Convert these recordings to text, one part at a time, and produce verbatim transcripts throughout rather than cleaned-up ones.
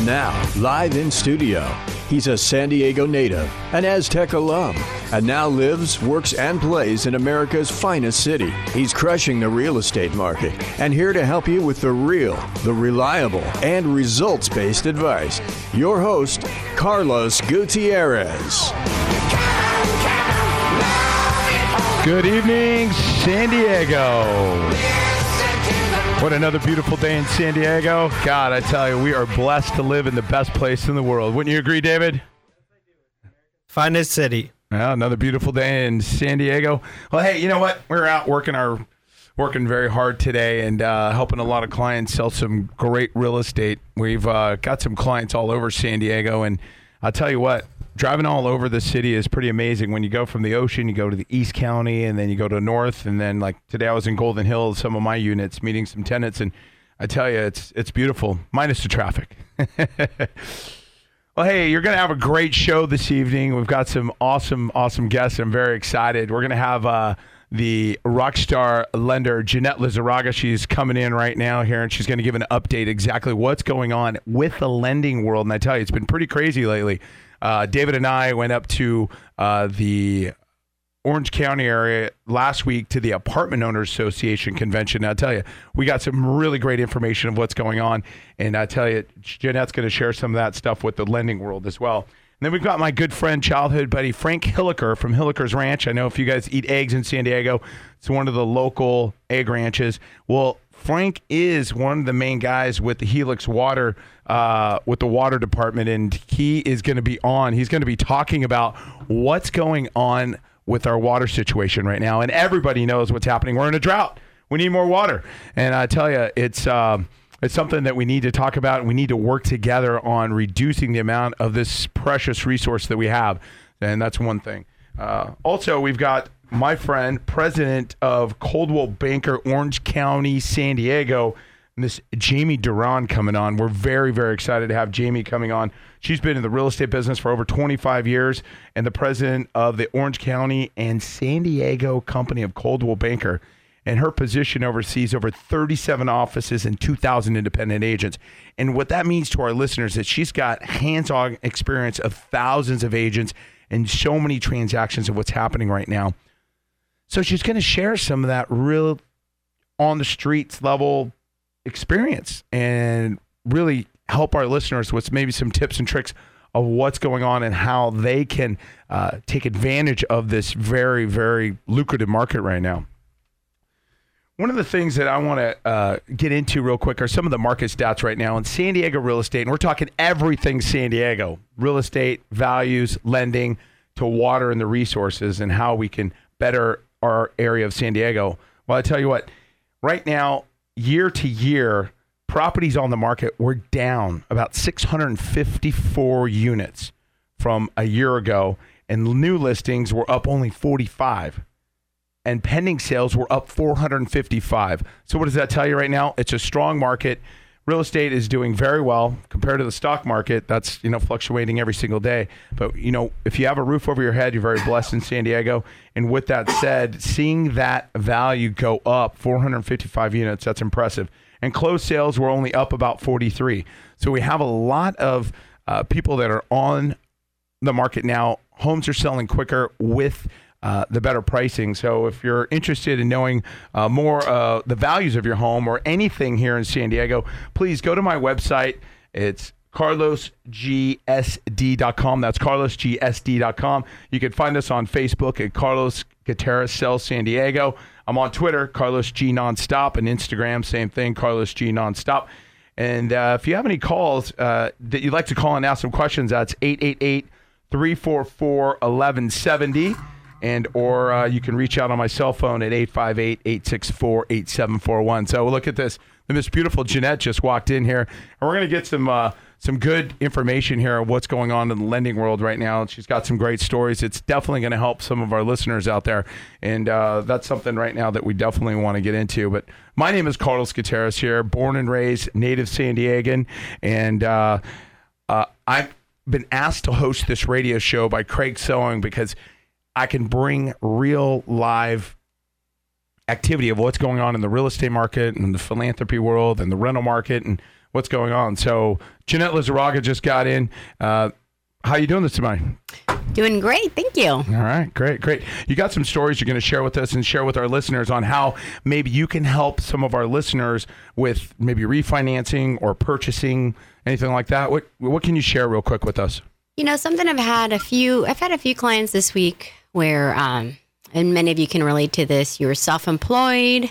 And now, live in studio, he's a San Diego native, an Aztec alum, and now lives, works, and plays in America's finest city. He's crushing the real estate market and here to help you with the real, the reliable, and results-based advice. Your host, Carlos Gutierrez. Good evening, San Diego. What another beautiful day in San Diego. God, I tell you, we are blessed to live in the best place in the world. Wouldn't you agree, David? Finest city. Yeah, another beautiful day in San Diego. Well, hey, you know what? We're out working our working very hard today and uh, helping a lot of clients sell some great real estate. We've uh, got some clients all over San Diego, and I'll tell you what, driving all over the city is pretty amazing. When you go from the ocean, you go to the East County, and then you go to North, and then like today I was in Golden Hills, some of my units, meeting some tenants, and I tell you, it's it's beautiful, minus the traffic. Well, hey, you're going to have a great show this evening. We've got some awesome, awesome guests. I'm very excited. We're going to have uh, the rock star lender, Jeanette Lizarraga. She's coming in right now here, and she's going to give an update exactly what's going on with the lending world. And I tell you, it's been pretty crazy lately. Uh, David and I went up to uh, the Orange County area last week to the Apartment Owners Association convention. And I tell you, we got some really great information of what's going on. And I tell you, Jeanette's going to share some of that stuff with the lending world as well. And then we've got my good friend, childhood buddy, Frank Hilliker from Hilliker's Ranch. I know if you guys eat eggs in San Diego, it's one of the local egg ranches. Well, Frank is one of the main guys with the Helix Water, uh, with the water department, and he is going to be on. He's going to be talking about what's going on with our water situation right now. And everybody knows what's happening. We're in a drought. We need more water. And I tell you, it's um, it's something that we need to talk about, and we need to work together on reducing the amount of this precious resource that we have. And that's one thing. Uh, also, we've got my friend, president of Coldwell Banker, Orange County, San Diego, Miss Jamie Duran coming on. We're very, very excited to have Jamie coming on. She's been in the real estate business for over twenty-five years and the president of the Orange County and San Diego company of Coldwell Banker. And her position oversees over thirty-seven offices and two thousand independent agents. And what that means to our listeners is she's got hands-on experience of thousands of agents and so many transactions of what's happening right now. So she's going to share some of that real on the streets level experience and really help our listeners with maybe some tips and tricks of what's going on and how they can uh, take advantage of this very, very lucrative market right now. One of the things that I want to uh, get into real quick are some of the market stats right now in San Diego real estate. And we're talking everything San Diego, real estate, values, lending, to water and the resources and how we can better our area of San Diego. Well, I tell you what, right now, year to year, properties on the market were down about six hundred fifty-four units from a year ago, and new listings were up only forty-five, and pending sales were up four hundred fifty-five. So what does that tell you right now? It's a strong market. Real estate is doing very well compared to the stock market. That's, you know, fluctuating every single day. But, you know, if you have a roof over your head, you're very blessed in San Diego. And with that said, seeing that value go up four hundred fifty-five units, that's impressive. And closed sales were only up about forty-three. So we have a lot of uh, people that are on the market now. Homes are selling quicker with Uh, the better pricing. So if you're interested in knowing uh, more uh, the values of your home or anything here in San Diego, please go to my website. It's carlos g s d dot com. That's carlos g s d dot com. You can find us on Facebook at Carlos Gutierrez Sells San Diego. I'm on Twitter, Carlos G Nonstop, and Instagram, same thing, Carlos G Nonstop. And uh, if you have any calls uh, that you'd like to call and ask some questions, that's eight eight eight, three four four, one one seven zero. And or uh, you can reach out on my cell phone at eight five eight, eight six four, eight seven four one. So look at this. This beautiful Jeanette just walked in here. And we're going to get some uh, some good information here on what's going on in the lending world right now. She's got some great stories. It's definitely going to help some of our listeners out there. And uh, that's something right now that we definitely want to get into. But my name is Carlos Gutierrez here, born and raised native San Diegan. And uh, uh, I've been asked to host this radio show by Craig Sewing because I can bring real live activity of what's going on in the real estate market and the philanthropy world and the rental market and what's going on. So Jeanette Lizarraga just got in. Uh, how you doing this morning? Doing great. Thank you. All right. Great. Great. You got some stories you're going to share with us and share with our listeners on how maybe you can help some of our listeners with maybe refinancing or purchasing, anything like that. What What can you share real quick with us? You know, something I've had a few, I've had a few clients this week where, um, and many of you can relate to this, you're self-employed,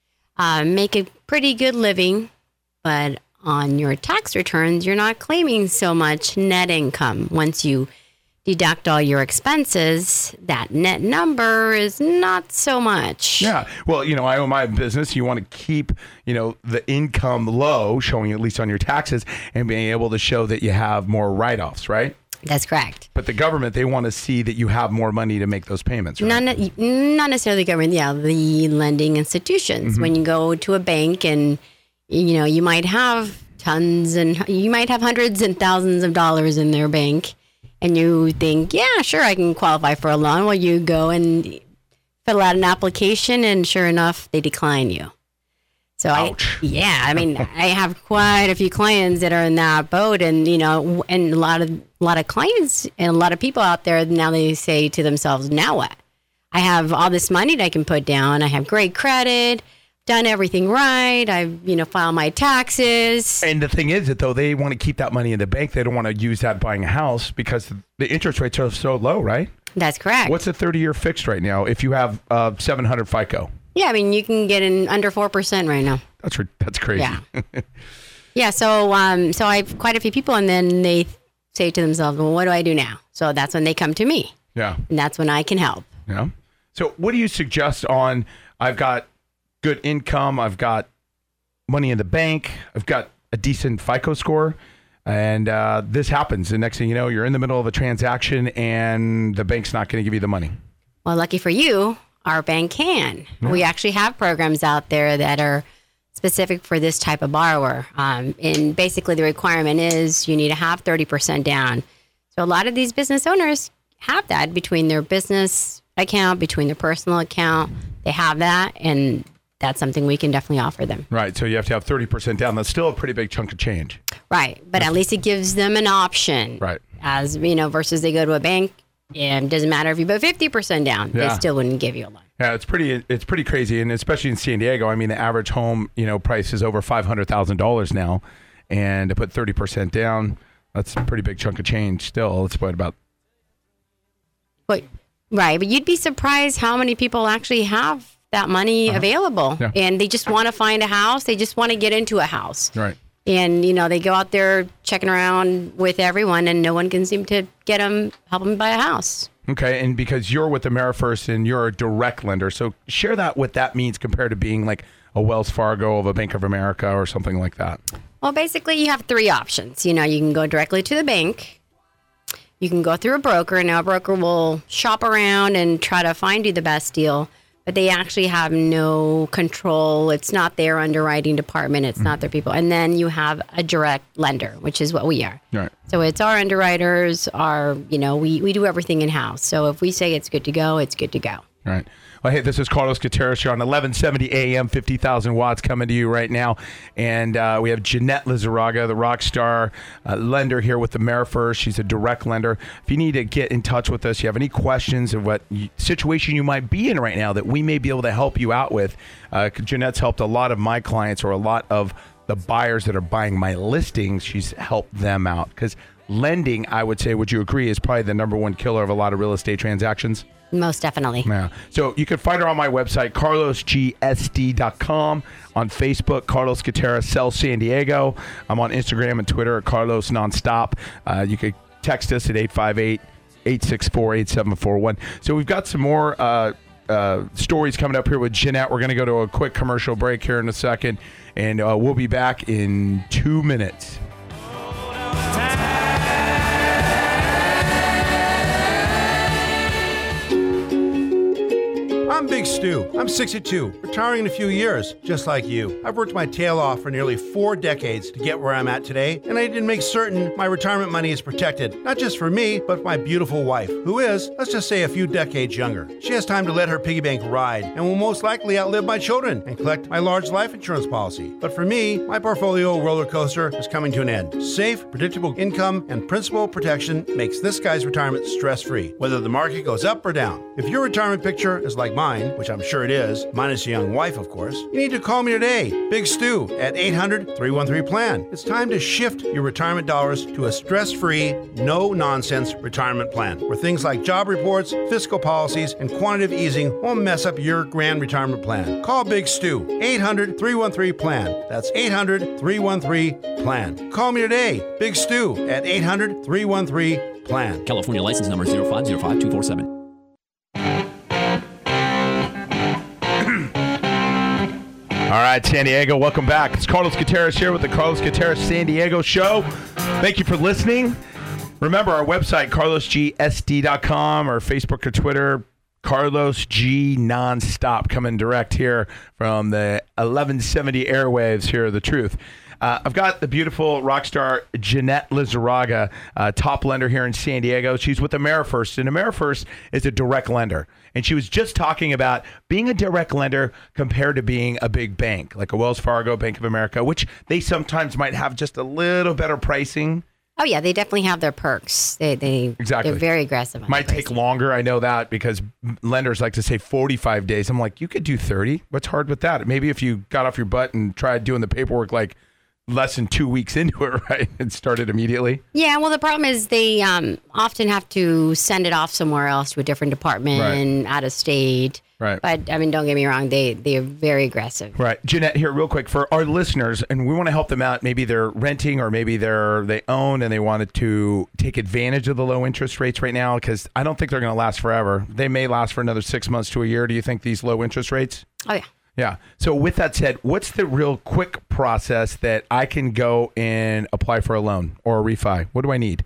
uh, make a pretty good living, but on your tax returns, you're not claiming so much net income. Once you deduct all your expenses, that net number is not so much. Yeah. Well, you know, I own my business. You want to keep, you know, the income low, showing at least on your taxes, and being able to show that you have more write-offs, right? That's correct. But the government, they want to see that you have more money to make those payments, right? Not, not necessarily the government, yeah, the lending institutions. Mm-hmm. When you go to a bank and, you know, you might have tons and you might have hundreds and thousands of dollars in their bank, and you think, yeah, sure, I can qualify for a loan. Well, you go and fill out an application, and sure enough, they decline you. So, Ouch. I, yeah, I mean, I have quite a few clients that are in that boat, and you know, and a lot of a lot of clients and a lot of people out there now, they say to themselves, now what? I have all this money that I can put down. I have great credit, done everything right. I've, you know, filed my taxes. And the thing is that though, they want to keep that money in the bank. They don't want to use that buying a house because the interest rates are so low, right? That's correct. What's a thirty-year fixed right now if you have uh, seven hundred FICO? Yeah, I mean, you can get in under four percent right now. That's that's crazy. Yeah. Yeah. So, um, so I have quite a few people, and then they say to themselves, "Well, what do I do now?" So that's when they come to me. Yeah. And that's when I can help. Yeah. So, what do you suggest on? I've got good income. I've got money in the bank. I've got a decent FICO score, and uh, this happens. The next thing you know, you're in the middle of a transaction, and the bank's not going to give you the money. Well, lucky for you, our bank can. Yeah. We actually have programs out there that are specific for this type of borrower. Um, and basically the requirement is you need to have thirty percent down. So a lot of these business owners have that between their business account, between their personal account. They have that, and that's something we can definitely offer them. Right. So you have to have thirty percent down. That's still a pretty big chunk of change. Right. But at least it gives them an option. Right. As, you know, versus they go to a bank. And it doesn't matter if you put fifty percent down, yeah. They still wouldn't give you a loan. Yeah, it's pretty it's pretty crazy. And especially in San Diego, I mean, the average home, you know, price is over five hundred thousand dollars now. And to put thirty percent down, that's a pretty big chunk of change still. It's what, about... But, right, but you'd be surprised how many people actually have that money uh-huh. available. Yeah. And they just want to find a house. They just want to get into a house. Right. And, you know, they go out there checking around with everyone, and no one can seem to get them, help them buy a house. Okay, and because you're with AmeriFirst and you're a direct lender, so share that, what that means compared to being like a Wells Fargo of a Bank of America or something like that. Well, basically, you have three options. You know, you can go directly to the bank. You can go through a broker, and now a broker will shop around and try to find you the best deal. But they actually have no control. It's not their underwriting department. It's mm-hmm. not their people. And then you have a direct lender, which is what we are. Right. So it's our underwriters, our, you know, we, we do everything in-house. So if we say it's good to go, it's good to go. Right. Well, hey, this is Carlos Gutierrez. You're on eleven seventy A M, fifty thousand watts coming to you right now. And uh, we have Jeanette Lizarraga, the rock star uh, lender here with AmeriFirst. She's a direct lender. If you need to get in touch with us, you have any questions of what you, situation you might be in right now that we may be able to help you out with. Uh, Jeanette's helped a lot of my clients, or a lot of the buyers that are buying my listings. She's helped them out. Because lending, I would say, would you agree, is probably the number one killer of a lot of real estate transactions? Most definitely. Yeah. So you can find her on my website, carlos g s d dot com. On Facebook, Carlos Gutierrez Sells San Diego. I'm on Instagram and Twitter at Carlos Nonstop. Uh, you could text us at eight five eight, eight six four, eight seven four one. So we've got some more uh, uh, stories coming up here with Jeanette. We're going to go to a quick commercial break here in a second, and uh, we'll be back in two minutes. I'm Big Stu. I'm sixty-two, retiring in a few years, just like you. I've worked my tail off for nearly four decades to get where I'm at today, and I need to make certain my retirement money is protected, not just for me, but for my beautiful wife, who is, let's just say, a few decades younger. She has time to let her piggy bank ride, and will most likely outlive my children and collect my large life insurance policy. But for me, my portfolio roller coaster is coming to an end. Safe, predictable income and principal protection makes this guy's retirement stress-free, whether the market goes up or down. If your retirement picture is like mine, which I'm sure it is, minus a young wife, of course, you need to call me today, Big Stu, at eight hundred, three one three, plan. It's time to shift your retirement dollars to a stress-free, no-nonsense retirement plan, where things like job reports, fiscal policies, and quantitative easing won't mess up your grand retirement plan. Call Big Stu, eight hundred, three one three, plan. That's eight hundred, three one three, plan. Call me today, Big Stu, at eight hundred, three one three, plan. California license number zero five zero five two four seven. All right, San Diego, welcome back. It's Carlos Gutierrez here with the Carlos Gutierrez San Diego Show. Thank you for listening. Remember our website, carlos g s d dot com, or Facebook or Twitter, Carlos G Nonstop, coming direct here from the eleven seventy airwaves here of The Truth. Uh, I've got the beautiful rock star Jeanette Lizarraga, uh, top lender here in San Diego. She's with AmeriFirst, and AmeriFirst is a direct lender. And she was just talking about being a direct lender compared to being a big bank, like a Wells Fargo, Bank of America, which they sometimes might have just a little better pricing. Oh, yeah, they definitely have their perks. They, they, exactly. They're very aggressive on Might take longer. I know that because lenders like to say forty-five days. I'm like, you could do thirty. What's hard with that? Maybe if you got off your butt and tried doing the paperwork like less than two weeks into it, right, and started immediately? Yeah, well, the problem is they um, often have to send it off somewhere else to a different department, Right. out of state. Right. But, I mean, don't get me wrong, they, they are very aggressive. Right. Jeanette, here real quick, for our listeners, and we want to help them out. Maybe they're renting or maybe they're they own and they wanted to take advantage of the low interest rates right now, because I don't think they're going to last forever. They may last for another six months to a year. Do you think, these low interest rates? Oh, yeah. Yeah. So with that said, what's the real quick process that I can go and apply for a loan or a refi? What do I need?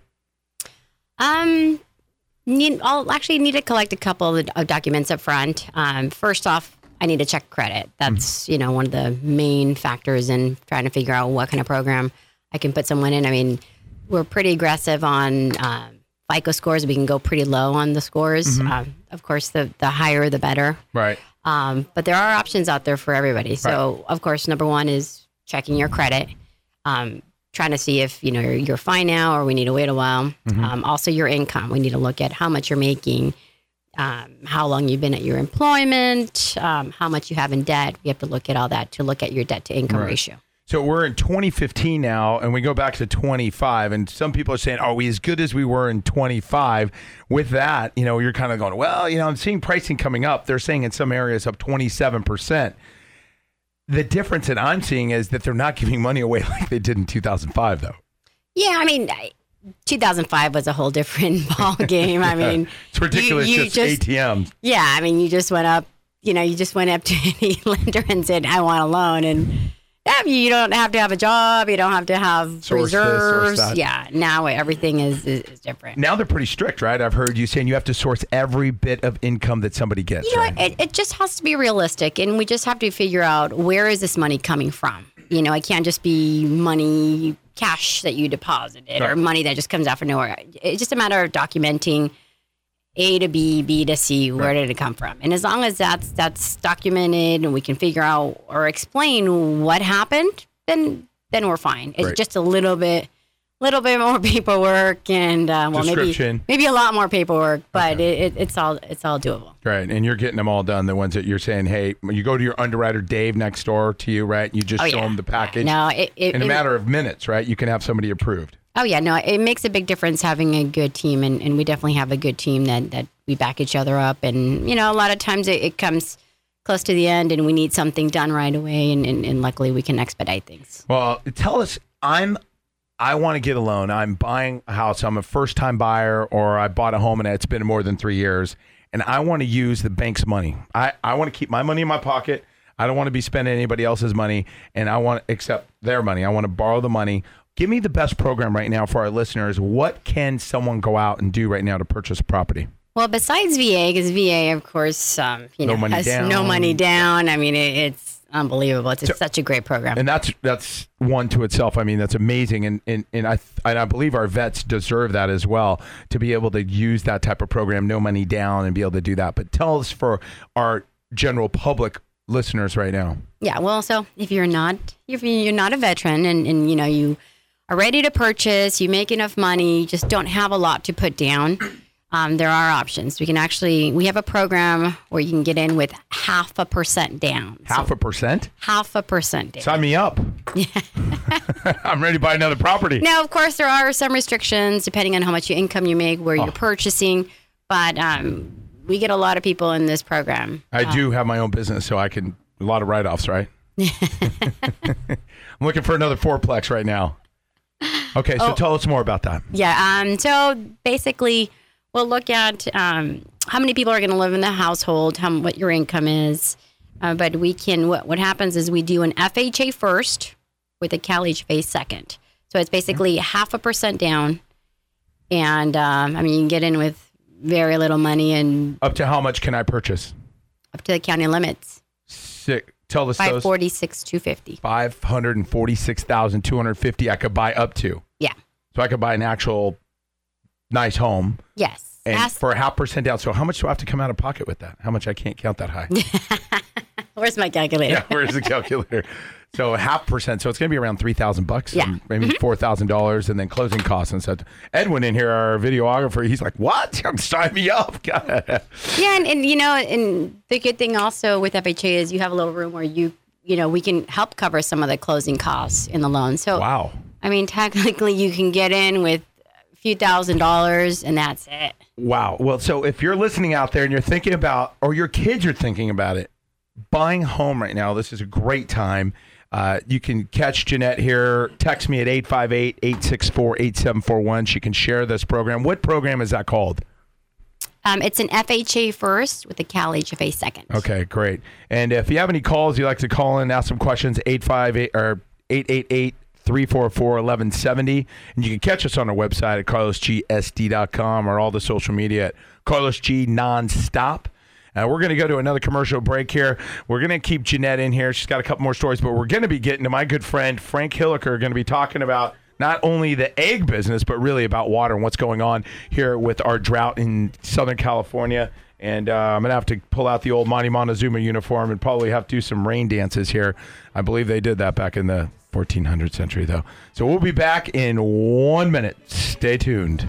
Um, need, I'll actually need to collect a couple of, of documents up front. Um, first off, I need to check credit. That's, mm-hmm. you know, one of the main factors in trying to figure out what kind of program I can put someone in. I mean, we're pretty aggressive on um, FICO scores. We can go pretty low on the scores. Mm-hmm. Um, of course, the, the higher, the better. Right. Um, but there are options out there for everybody. So, right. of course, number one is checking your credit, um, trying to see if, you know, you're, you're fine now or we need to wait a while. Mm-hmm. Um, also, your income. We need to look at how much you're making, um, how long you've been at your employment, um, how much you have in debt. We have to look at all that to look at your debt to income right. ratio. So we're in twenty fifteen now, and we go back to twenty-five, and some people are saying, are we as good as we were in twenty-five? With that, you know, you're kind of going, well, you know, I'm seeing pricing coming up. They're saying in some areas up twenty-seven percent. The difference that I'm seeing is that they're not giving money away like they did in two thousand five, though. Yeah, I mean, two thousand five was a whole different ball game. I mean, it's ridiculous, you, you just, just A T Ms. Yeah, I mean, you just went up, you know, you just went up to any lender and said, I want a loan, and yeah, you don't have to have a job. You don't have to have source reserves. This, source that. Yeah, now everything is, is, is different. Now they're pretty strict, right? I've heard you saying you have to source every bit of income that somebody gets. You know, right? it, it just has to be realistic, and we just have to figure out, where is this money coming from? You know, it can't just be money, cash that you deposited, right. or money that just comes out from nowhere. It's just a matter of documenting A to B, B to C, where right. did it come from? And as long as that's that's documented and we can figure out or explain what happened, then then we're fine. It's right. just a little bit little bit more paperwork and uh, well maybe maybe a lot more paperwork, but okay. it, it, it's all it's all doable. Right, and you're getting them all done. The ones that you're saying, hey, you go to your underwriter Dave next door to you, right? You just oh, show yeah. them the package. No, it, it, in a it, matter of minutes, right? You can have somebody approved. Oh, yeah. No, it makes a big difference having a good team, and, and we definitely have a good team that, that we back each other up. And, you know, a lot of times it, it comes close to the end and we need something done right away, and, and, and luckily we can expedite things. Well, tell us, I'm, I want to get a loan. I'm buying a house. I'm a first-time buyer, or I bought a home and it's been more than three years, and I want to use the bank's money. I, I want to keep my money in my pocket. I don't want to be spending anybody else's money, and I want to accept their money. I want to borrow the money. Give me the best program right now for our listeners. What can someone go out and do right now to purchase a property? Well, besides V A, because V A, of course, um, you No know, money has down. no money down. I mean, it, it's unbelievable. It's So- such a great program. And that's that's one to itself. I mean, that's amazing, and and, and I and I believe our vets deserve that as well, to be able to use that type of program, no money down, and be able to do that. But tell us, for our general public listeners right now. Yeah, well, so if you're not if you're not a veteran and, and you know you are ready to purchase, you make enough money, you just don't have a lot to put down, um, there are options. We can actually we have a program where you can get in with half a percent down. Half So a percent? half a percent down. Sign me up. I'm ready to buy another property. Now, of course, there are some restrictions depending on how much income you make, where Oh. you're purchasing, but um, we get a lot of people in this program. I do have my own business, so I can a lot of write-offs, right? I'm looking for another fourplex right now. Okay, so Oh. tell us more about that. Yeah. Um, so basically, we'll look at um, how many people are going to live in the household, how, what your income is. Uh, but we can, what, what happens is we do an F H A first with a Cal H F A second. So it's basically half a percent down. And um, I mean, you can get in with very little money and Up to how much can I purchase? up to the county limits, Sick. Tell us five those. forty six two fifty. five hundred forty-six thousand two hundred fifty I could buy up to. Yeah. So I could buy an actual nice home, Yes. and Ask- for a half percent down. So how much do I have to come out of pocket with that? How much? I can't count that high. Where's my calculator? Yeah, where's the calculator? So a half percent. So it's going to be around three thousand bucks. Yeah. Maybe four thousand dollars, and then closing costs and stuff. Edwin in here, our videographer, he's like, "What? Sign me up!" Yeah, and, and you know, and the good thing also with F H A is you have a little room where you, you know, we can help cover some of the closing costs in the loan. So, Wow. I mean, technically, you can get in with a few thousand dollars, and that's it. Wow. Well, so if you're listening out there and you're thinking about, or your kids are thinking about it, buying a home right now, this is a great time. Uh, you can catch Jeanette here. Text me at eight five eight, eight six four, eight seven four one. She can share this program. What program is that called? Um, it's an F H A first with a Cal H F A second. Okay, great. And if you have any calls, you like to call in, ask some questions, eight five eight or eight eight eight, three four four, one one seven zero. And you can catch us on our website at carlos g s d dot com or all the social media at Carlos G Nonstop. Uh, we're going to go to another commercial break here. We're going to keep Jeanette in here. She's got a couple more stories, but we're going to be getting to my good friend Frank Hilliker, going to be talking about not only the egg business, but really about water and what's going on here with our drought in Southern California. And uh, I'm going to have to pull out the old Monty Montezuma uniform and probably have to do some rain dances here. I believe they did that back in the fourteen hundredth century, though. So we'll be back in one minute. Stay tuned.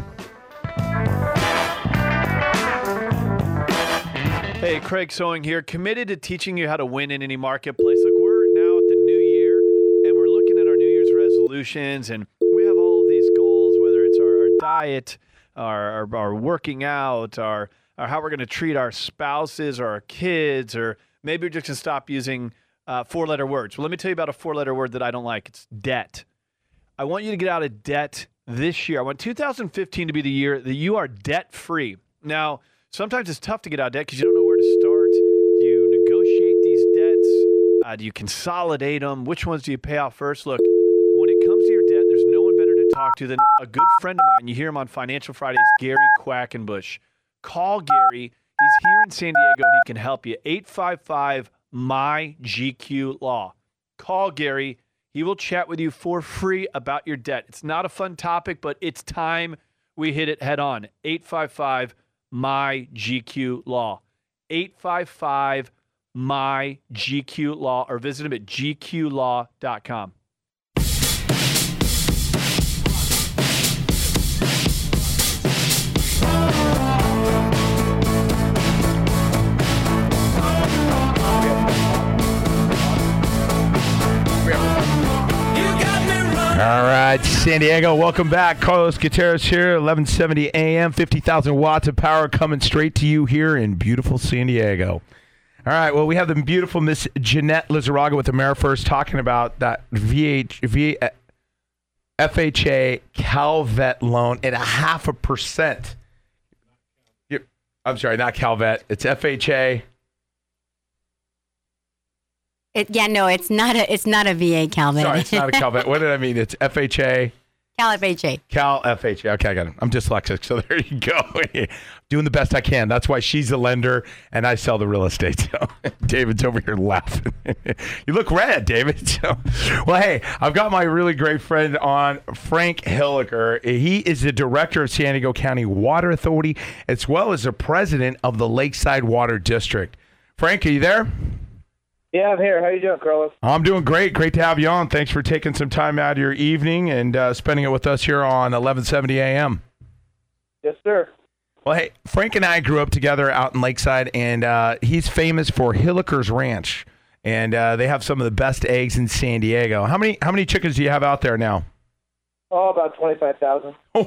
Hey, Craig Sewing here, committed to teaching you how to win in any marketplace. Look, we're now at the new year, and we're looking at our New Year's resolutions, and we have all of these goals, whether it's our, our diet, our, our, our working out, our, our how we're going to treat our spouses or our kids, or maybe we're just going to stop using uh, four-letter words. Well, let me tell you about a four-letter word that I don't like. It's debt. I want you to get out of debt this year. I want two thousand fifteen to be the year that you are debt-free. Now, sometimes it's tough to get out of debt because you don't know where to start. Do you negotiate these debts? Uh, do you consolidate them? Which ones do you pay off first? Look, when it comes to your debt, there's no one better to talk to than a good friend of mine. You hear him on Financial Fridays, Gary Quackenbush. Call Gary. He's here in San Diego, and he can help you. eight five five, M Y G Q Law. Call Gary. He will chat with you for free about your debt. It's not a fun topic, but it's time we hit it head on. eight five five, M Y G Q Law. eight five five, M Y G Q Law, or visit him at g q law dot com. All right, San Diego, welcome back. Carlos Gutierrez here, eleven seventy A M, fifty thousand watts of power coming straight to you here in beautiful San Diego. All right, well, we have the beautiful Miss Jeanette Lizarraga with AmeriFirst talking about that V H, v, F H A CalVet loan at a half a percent. You're, I'm sorry, not CalVet. It's F H A. It, yeah, no, it's not a it's not a V A Calvin. Sorry, it's not a CalVet. What did I mean? It's F H A. Cal F H A. Cal F H A. Okay, I got it. I'm dyslexic, so there you go. Doing the best I can. That's why she's a lender and I sell the real estate. So David's over here laughing. You look red, David. So, well, hey, I've got my really great friend on, Frank Hilliker. He is the director of San Diego County Water Authority, as well as the president of the Lakeside Water District. Frank, are you there? Yeah, I'm here. How you doing, Carlos? I'm doing great. Great to have you on. Thanks for taking some time out of your evening and uh, spending it with us here on eleven seventy A M. Yes, sir. Well, hey, Frank and I grew up together out in Lakeside, and uh, he's famous for Hilliker's Ranch, and uh, they have some of the best eggs in San Diego. How many how many chickens do you have out there now? Oh, about twenty-five thousand. Oh,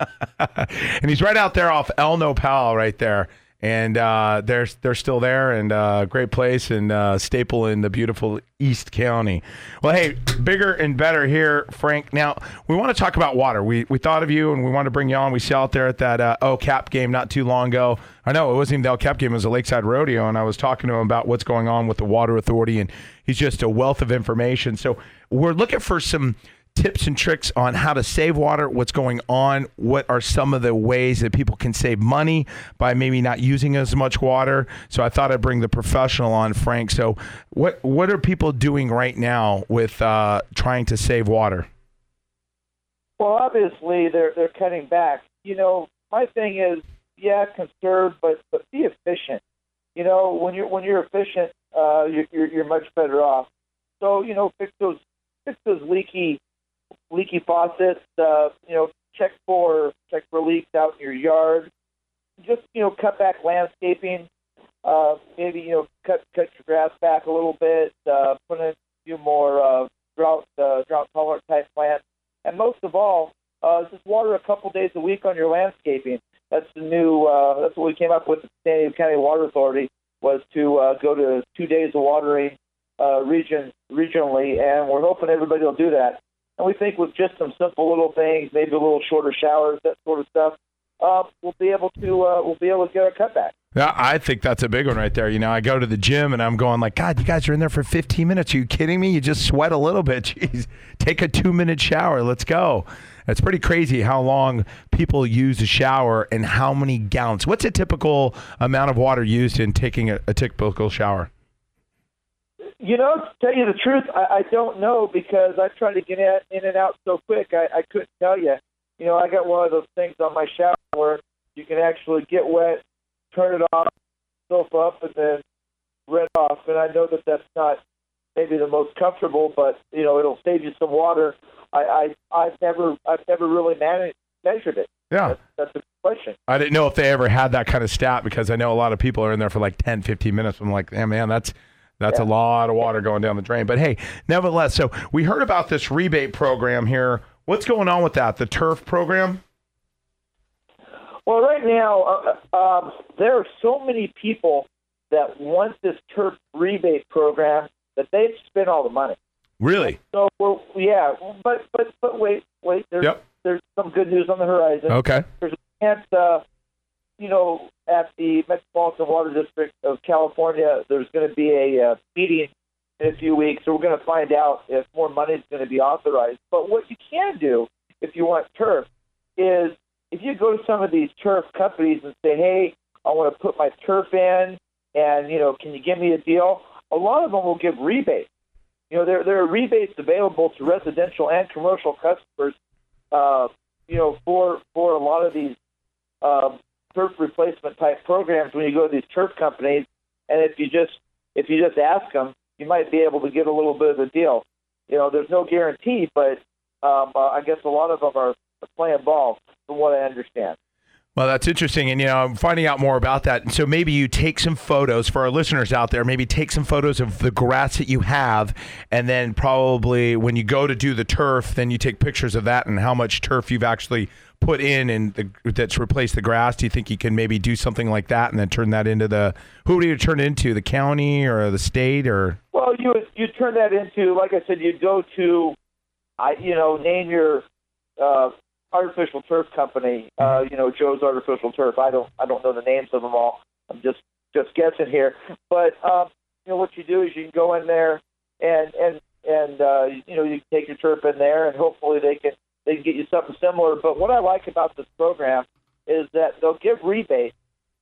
and he's right out there off El Nopal right there. And uh, they're they're still there, and uh, great place, and uh, staple in the beautiful East County. Well, hey, bigger and better here, Frank. Now we want to talk about water. We we thought of you, and we wanted to bring you on. We saw out there at that uh, O C A P game not too long ago. I know it wasn't even the O C A P game; it was a Lakeside Rodeo, and I was talking to him about what's going on with the Water Authority, and he's just a wealth of information. So we're looking for some tips and tricks on how to save water, what's going on, what are some of the ways that people can save money by maybe not using as much water. So I thought I'd bring the professional on, Frank. So what what are people doing right now with uh, trying to save water? Well, obviously they're they're cutting back. You know, my thing is, yeah, conserve, but but be efficient. You know, when you're when you're efficient, uh, you're, you're you're much better off. So you know, fix those fix those leaky. leaky faucets, uh, you know, check for check for leaks out in your yard. Just, you know, cut back landscaping. Uh, maybe, you know, cut cut your grass back a little bit. Uh, put in a few more uh, drought uh, drought tolerant type plants. And most of all, uh, just water a couple days a week on your landscaping. That's the new. Uh, that's what we came up with at the San Diego County Water Authority, was to uh, go to two days of watering uh, region regionally, and we're hoping everybody will do that. And we think with just some simple little things, maybe a little shorter showers, that sort of stuff, uh, we'll be able to uh, we'll be able to get our cutback. Yeah, I think that's a big one right there. You know, I go to the gym and I'm going like, God, you guys are in there for fifteen minutes. Are you kidding me? You just sweat a little bit. Jeez, take a two-minute shower. Let's go. It's pretty crazy how long people use a shower and how many gallons. What's a typical amount of water used in taking a, a typical shower? You know, to tell you the truth, I, I don't know because I try to get in and out so quick. I, I couldn't tell you. You know, I got one of those things on my shower where you can actually get wet, turn it off, soap up, and then rinse off. And I know that that's not maybe the most comfortable, but you know, it'll save you some water. I, I I've never I've never really managed, measured it. Yeah, that's, that's a good question. I didn't know if they ever had that kind of stat because I know a lot of people are in there for like ten, fifteen minutes. I'm like, yeah, man, that's. That's yeah. a lot of water going down the drain. But, hey, nevertheless, so we heard about this rebate program here. What's going on with that, the TURF program? Well, right now, uh, um, there are so many people that want this TURF rebate program that they've spent all the money. Really? So, well, yeah, but but but wait, wait. There's, yep. there's some good news on the horizon. Okay. There's a chance, uh, you know, at the Metropolitan Water District of California, there's going to be a uh, meeting in a few weeks, so we're going to find out if more money is going to be authorized. But what you can do if you want TURF is if you go to some of these TURF companies and say, hey, I want to put my TURF in, and, you know, can you give me a deal? A lot of them will give rebates. You know, there, there are rebates available to residential and commercial customers, uh, you know, for, for a lot of these uh, TURF replacement type programs when you go to these TURF companies, and if you just if you just ask them, you might be able to get a little bit of a deal. You know, there's no guarantee, but um, uh, I guess a lot of them are playing ball, from what I understand. Well, that's interesting, and you know, I'm finding out more about that. And so maybe you take some photos for our listeners out there. Maybe take some photos of the grass that you have, and then probably when you go to do the TURF, then you take pictures of that and how much turf you've actually put in and the, that's replaced the grass. Do you think you can maybe do something like that and then turn that into the, who do you turn it into, the county or the state? Or well, you you turn that into, like I said, you go to, I you know, name your uh, artificial turf company. Uh, you know, Joe's Artificial Turf. I don't I don't know the names of them all. I'm just just guessing here. But um, you know, what you do is you can go in there and and and uh, you know, you can take your turf in there, and hopefully they can they can get you something similar. But what I like about this program is that they'll give rebates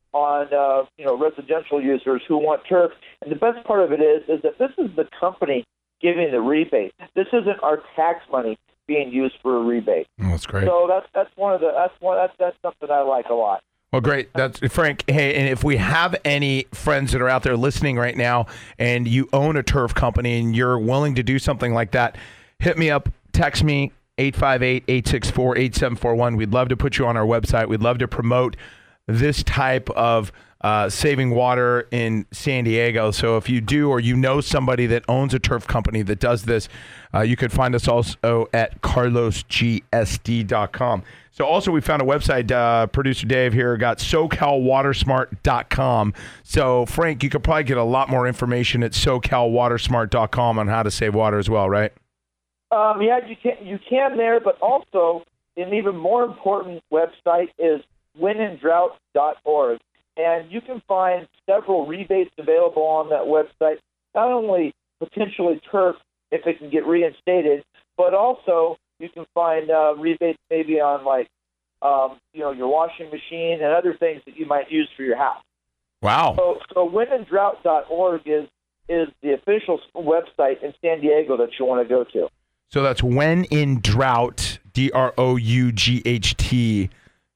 on uh, you know residential users who want turf. And the best part of it is is that this is the company giving the rebate. This isn't our tax money being used for a rebate. Oh, that's great. So that's that's one of the that's one that's that's something I like a lot. Well, great. That's Frank. Hey, and if we have any friends that are out there listening right now and you own a turf company and you're willing to do something like that, hit me up, text me, eight five eight, eight six four, eight seven four one. We'd love to put you on our website. We'd love to promote this type of uh, saving water in San Diego. So if you do, or you know somebody that owns a turf company that does this, uh, you could find us also at carlos g s d dot com. So also we found a website, uh, producer Dave here got socal water smart dot com. So Frank, you could probably get a lot more information at socal water smart dot com on how to save water as well, right? Um, yeah, you can you can there, but also an even more important website is win and drought dot org. And you can find several rebates available on that website, not only potentially turf if it can get reinstated, but also you can find uh, rebates maybe on like, um, you know, your washing machine and other things that you might use for your house. Wow. So, so win and drought dot org is, is the official website in San Diego that you want to go to. So that's when in drought, D R O U G H T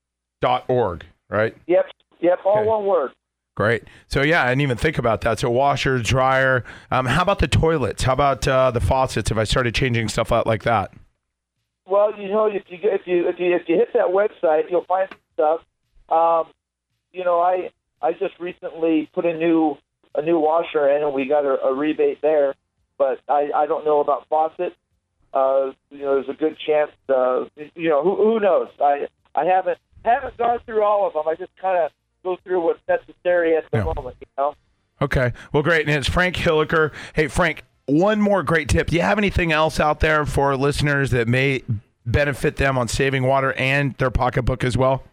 dot org, right? Yep. Yep, all Okay. one word. Great. So, yeah, I didn't even think about that. So, washer, dryer. Um, how about the toilets? How about uh, the faucets if I started changing stuff out like that? Well, you know, if you if you if you if you hit that website, you'll find some stuff. Um, you know, I I just recently put a new a new washer in, and we got a, a rebate there. But I, I don't know about faucets. Uh, you know, there's a good chance. Uh, you know, who who knows? I I haven't haven't gone through all of them. I just kind of go through what's necessary at the Yeah. moment. You know. Okay. Well, great. And it's Frank Hilliker. Hey, Frank, one more great tip. Do you have anything else out there for listeners that may benefit them on saving water and their pocketbook as well?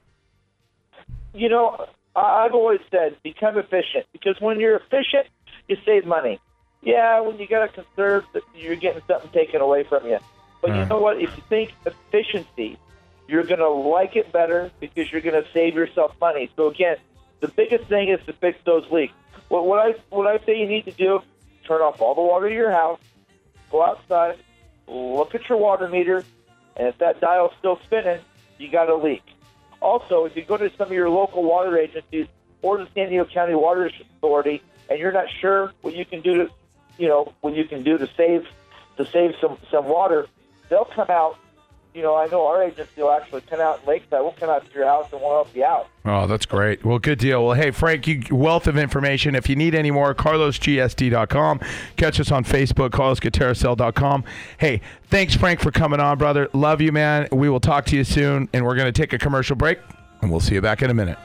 You know, I- I've always said become efficient, because when you're efficient, you save money. Yeah, when you got to conserve, you're getting something taken away from you. But you Right. know what? If you think efficiency, you're going to like it better because you're going to save yourself money. So again, the biggest thing is to fix those leaks. What, what I what I say you need to do: turn off all the water to your house, go outside, look at your water meter, and if that dial's still spinning, you got a leak. Also, if you go to some of your local water agencies or the San Diego County Water Authority, and you're not sure what you can do to, you know, what you can do to save to save some some water, they'll come out. You know, I know our agency will actually come out in Lakeside. We'll come out to your house and we'll help you out. Oh, that's great. Well, good deal. Well, hey, Frank, you wealth of information. If you need any more, carlos g s d dot com. Catch us on Facebook, carlos guterresel dot com. Hey, thanks, Frank, for coming on, brother. Love you, man. We will talk to you soon, and we're going to take a commercial break, and we'll see you back in a minute.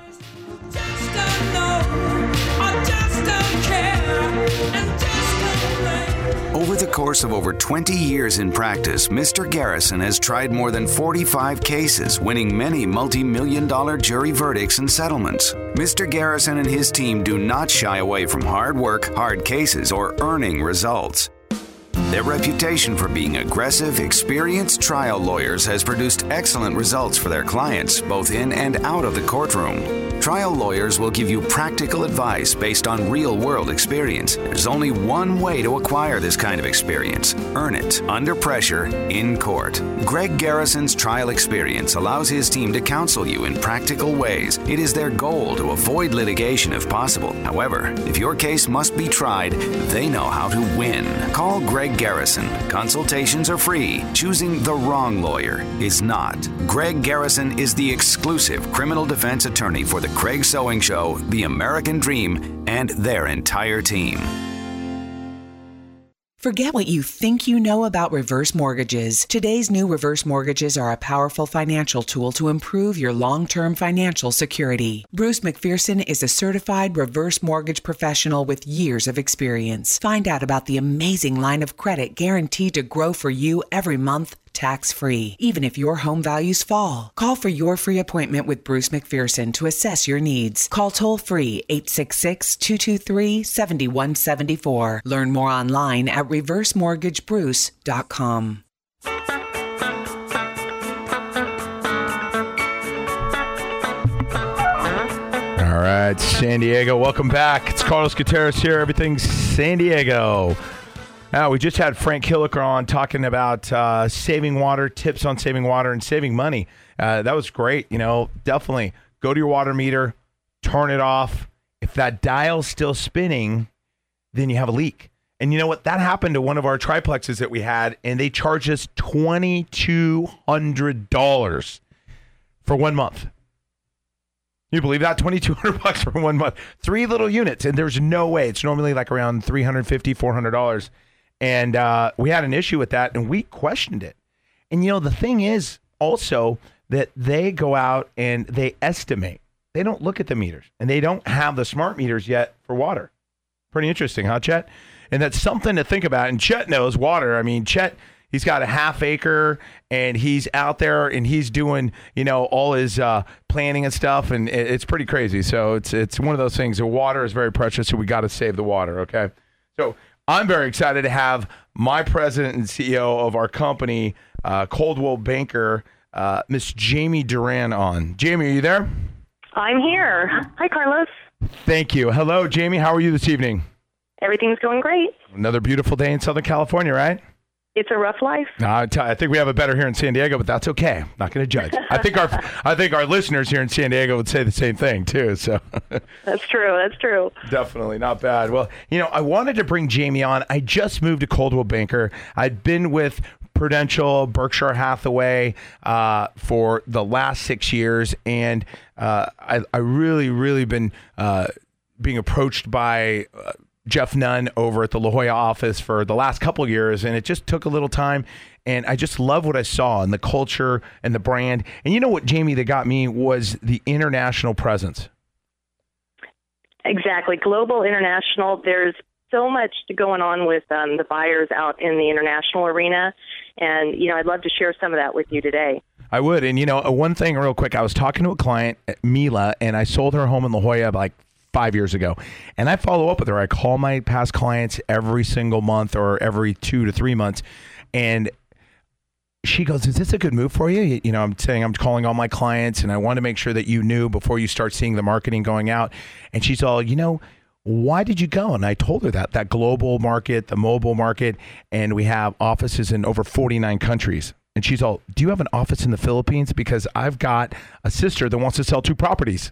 Over the course of over twenty years in practice, Mister Garrison has tried more than forty-five cases, winning many multi-million dollar jury verdicts and settlements. Mister Garrison and his team do not shy away from hard work, hard cases, or earning results. Their reputation for being aggressive, experienced trial lawyers has produced excellent results for their clients, both in and out of the courtroom. Trial lawyers will give you practical advice based on real-world experience. There's only one way to acquire this kind of experience. Earn it under pressure in court. Greg Garrison's trial experience allows his team to counsel you in practical ways. It is their goal to avoid litigation if possible. However, if your case must be tried, they know how to win. Call Greg Garrison. Consultations are free. Choosing the wrong lawyer is not. Greg Garrison is the exclusive criminal defense attorney for the Craig Sewing Show, The American Dream, and their entire team. Forget what you think you know about reverse mortgages. Today's new reverse mortgages are a powerful financial tool to improve your long-term financial security. Bruce McPherson is a certified reverse mortgage professional with years of experience. Find out about the amazing line of credit guaranteed to grow for you every month, tax-free, even if your home values fall. Call for your free appointment with Bruce McPherson to assess your needs. Call toll-free eight six six, two two three, seven one seven four. Learn more online at reverse mortgage bruce dot com. All right, San Diego, welcome back. It's Carlos Gutierrez here, Everything San Diego. Now, we just had Frank Hilliker on talking about uh, saving water, tips on saving water and saving money. Uh, that was great. You know, definitely go to your water meter, turn it off. If that dial's still spinning, then you have a leak. And you know what? That happened to one of our triplexes that we had, and they charged us twenty-two hundred dollars for one month. You believe that? twenty-two hundred bucks for one month. Three little units, and there's no way. It's normally like around three hundred fifty dollars, four hundred dollars. And uh, we had an issue with that, and we questioned it. And, you know, the thing is also that they go out and they estimate. They don't look at the meters, and they don't have the smart meters yet for water. Pretty interesting, huh, Chet? And that's something to think about. And Chet knows water. I mean, Chet, he's got a half acre, and he's out there, and he's doing, you know, all his uh, planning and stuff, and it, it's pretty crazy. So it's it's one of those things. The water is very precious, so we got to save the water, okay? So I'm very excited to have my president and C E O of our company, uh, Coldwell Banker, uh, Miss Jamie Duran on. Jamie, are you there? I'm here. Hi, Carlos. Thank you. Hello, Jamie. How are you this evening? Everything's going great. Another beautiful day in Southern California, right? It's a rough life. No, I, t- I think we have it better here in San Diego, but that's okay. Not going to judge. I think our I think our listeners here in San Diego would say the same thing too. So that's true. That's true. Definitely not bad. Well, you know, I wanted to bring Jamie on. I just moved to Coldwell Banker. I'd been with Prudential, Berkshire Hathaway uh, for the last six years, and uh, I, I really, really been uh, being approached by Uh, Jeff Nunn over at the La Jolla office for the last couple of years, and it just took a little time, and I just love what I saw and the culture and the brand. And you know what, Jamie, that got me was the international presence. Exactly. Global, international. There's so much going on with um, the buyers out in the international arena, and, you know, I'd love to share some of that with you today. I would. And, you know, one thing real quick, I was talking to a client, Mila, and I sold her home in La Jolla like five years ago. And I follow up with her. I call my past clients every single month or every two to three months. And she goes, is this a good move for you? You know, I'm saying I'm calling all my clients, and I want to make sure that you knew before you start seeing the marketing going out. And she's all, you know, why did you go? And I told her that, that global market, the mobile market, and we have offices in over forty-nine countries. And she's all, do you have an office in the Philippines? Because I've got a sister that wants to sell two properties.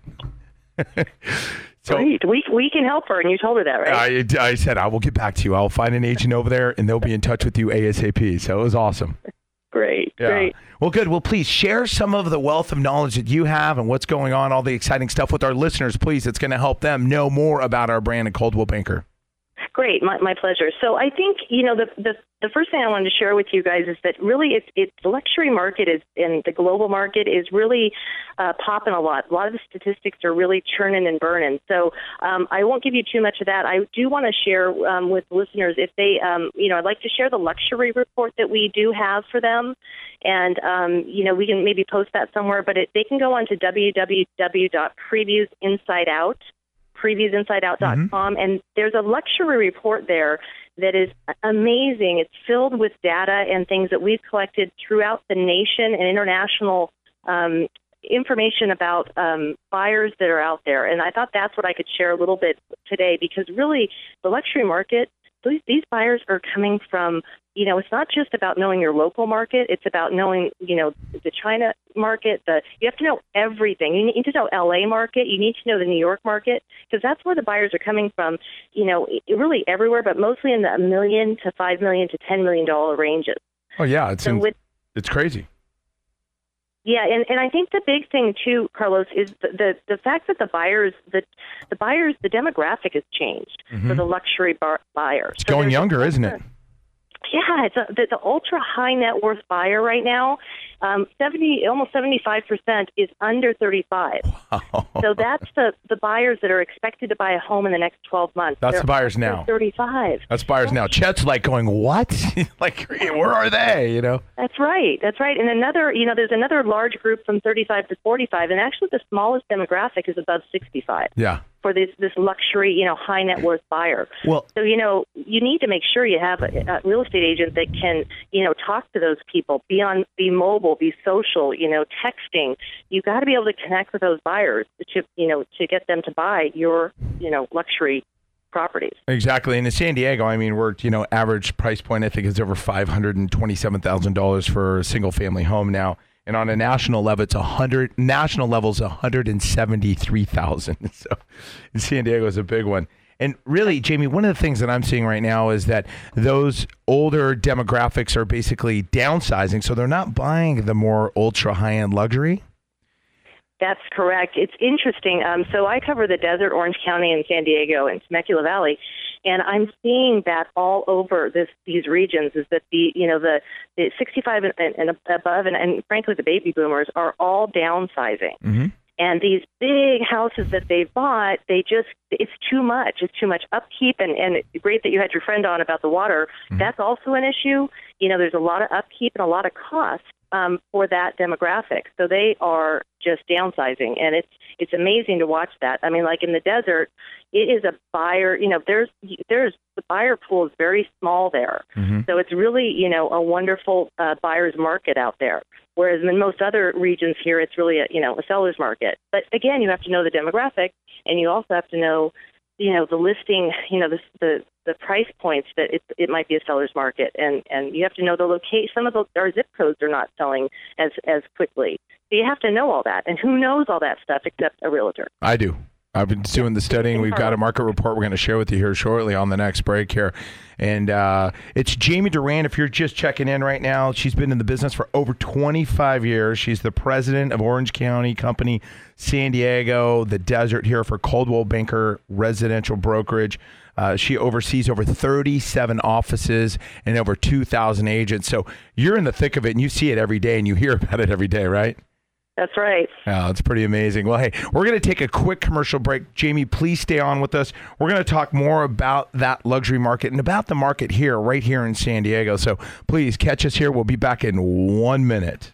So, Great. We we can help her, and you told her that, right? I, I said, I will get back to you. I'll find an agent over there, and they'll be in touch with you ASAP. So it was awesome. Great, yeah. Great. Well, good. Well, please share some of the wealth of knowledge that you have and what's going on, all the exciting stuff with our listeners, please. It's going to help them know more about our brand at Coldwell Banker. Great. My, my pleasure. So I think, you know, the, the the first thing I wanted to share with you guys is that really it's, it's the luxury market is and the global market is really uh, popping a lot. A lot of the statistics are really churning and burning. So um, I won't give you too much of that. I do want to share um, with listeners if they, um, you know, I'd like to share the luxury report that we do have for them. And, um, you know, we can maybe post that somewhere, but it, they can go on to w w w dot previews inside out. previews inside out dot com, mm-hmm. and there's a luxury report there that is amazing. It's filled with data and things that we've collected throughout the nation and international um, information about um, buyers that are out there. And I thought that's what I could share a little bit today, because really the luxury market, these, these buyers are coming from, you know, it's not just about knowing your local market. It's about knowing, you know, the China market. The you have to know everything. You need to know L A market. You need to know the New York market, because that's where the buyers are coming from, you know, really everywhere, but mostly in the a million to five million to ten million dollar ranges. Oh, yeah. It's, so in, with, it's crazy. Yeah, and, and I think the big thing too, Carlos, is the the, the fact that the buyers, the the buyers, the demographic has changed mm-hmm. for the luxury bar, buyer. It's so going younger, isn't it? Yeah, it's a, the, the ultra high net worth buyer right now. Um, seventy, almost seventy-five percent is under thirty-five. Wow. So that's the, the buyers that are expected to buy a home in the next twelve months. That's They're the buyers now. thirty-five. That's buyers now. Chet's like going, what? Like, where are they? You know. That's right. That's right. And another, you know, there's another large group from thirty-five to forty-five, and actually the smallest demographic is above sixty-five. Yeah. For this this luxury, you know, high net worth buyer. Well, so, you know, you need to make sure you have a, a real estate agent that can, you know, talk to those people, be on, be mobile, mobile, be social, you know, texting. You got to be able to connect with those buyers to, you know, to get them to buy your, you know, luxury properties. Exactly. And in San Diego, I mean, we're, you know, average price point, I think, is over five hundred twenty-seven thousand dollars for a single family home now. And on a national level, it's one hundred, national level is one hundred seventy-three thousand dollars. So San Diego is a big one. And really, Jamie, one of the things that I'm seeing right now is that those older demographics are basically downsizing. So they're not buying the more ultra high-end luxury. That's correct. It's interesting. Um, so I cover the desert, Orange County, and San Diego, and Temecula Valley, and I'm seeing that all over this these regions. Is that the you know the, the sixty-five and, and above, and, and frankly the baby boomers are all downsizing. Mm-hmm. And these big houses that they've bought, they just, it's too much. It's too much upkeep. And, and it's great that you had your friend on about the water. Mm-hmm. That's also an issue. You know, there's a lot of upkeep and a lot of cost um, for that demographic. So they are just downsizing. And it's it's amazing to watch that. I mean, like in the desert, it is a buyer, you know, there's, there's the buyer pool is very small there. Mm-hmm. So it's really, you know, a wonderful uh, buyer's market out there. Whereas in most other regions here, it's really a, you know, a seller's market. But again, you have to know the demographic, and you also have to know, you know, the listing, you know, the the, the price points that it it might be a seller's market, and, and you have to know the location. Some of the, our zip codes are not selling as as quickly. So you have to know all that, and who knows all that stuff except a realtor? I do. I've been doing the studying. We've got a market report we're going to share with you here shortly on the next break here. And uh, it's Jamie Duran. If you're just checking in right now, she's been in the business for over twenty-five years. She's the president of Orange County Company, San Diego, the desert here for Coldwell Banker Residential Brokerage. Uh, she oversees over thirty-seven offices and over two thousand agents. So you're in the thick of it, and you see it every day, and you hear about it every day, right? That's right. Yeah, it's pretty amazing. Well, hey, we're going to take a quick commercial break. Jamie, please stay on with us. We're going to talk more about that luxury market and about the market here, right here in San Diego. So please catch us here. We'll be back in one minute.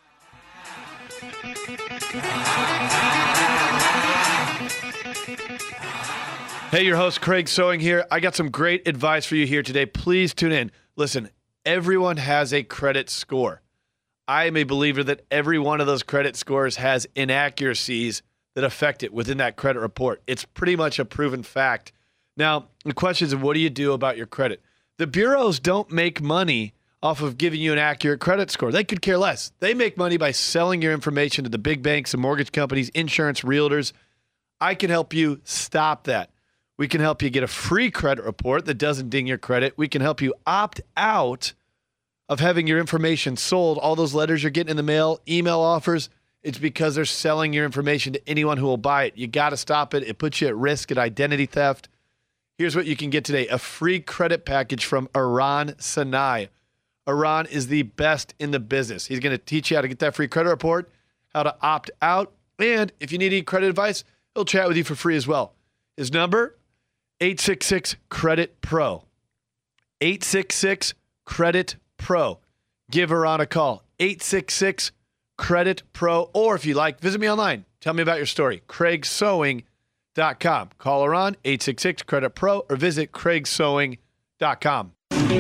Hey, your host, Craig Sewing here. I got some great advice for you here today. Please tune in. Listen, everyone has a credit score. I am a believer that every one of those credit scores has inaccuracies that affect it within that credit report. It's pretty much a proven fact. Now, the question is, what do you do about your credit? The bureaus don't make money off of giving you an accurate credit score. They could care less. They make money by selling your information to the big banks and mortgage companies, insurance, realtors. I can help you stop that. We can help you get a free credit report that doesn't ding your credit. We can help you opt out of having your information sold. All those letters you're getting in the mail, email offers, it's because they're selling your information to anyone who will buy it. You got to stop it. It puts you at risk at identity theft. Here's what you can get today. A free credit package from Aran Sinai. Aran is the best in the business. He's going to teach you how to get that free credit report, how to opt out, and if you need any credit advice, he'll chat with you for free as well. His number, eight six six, credit pro. eight six six, credit pro. Give Aran a call. eight six six, credit pro. Or if you like, visit me online. Tell me about your story. craig sewing dot com. Call Aran, eight six six, credit pro, or visit craig sewing dot com.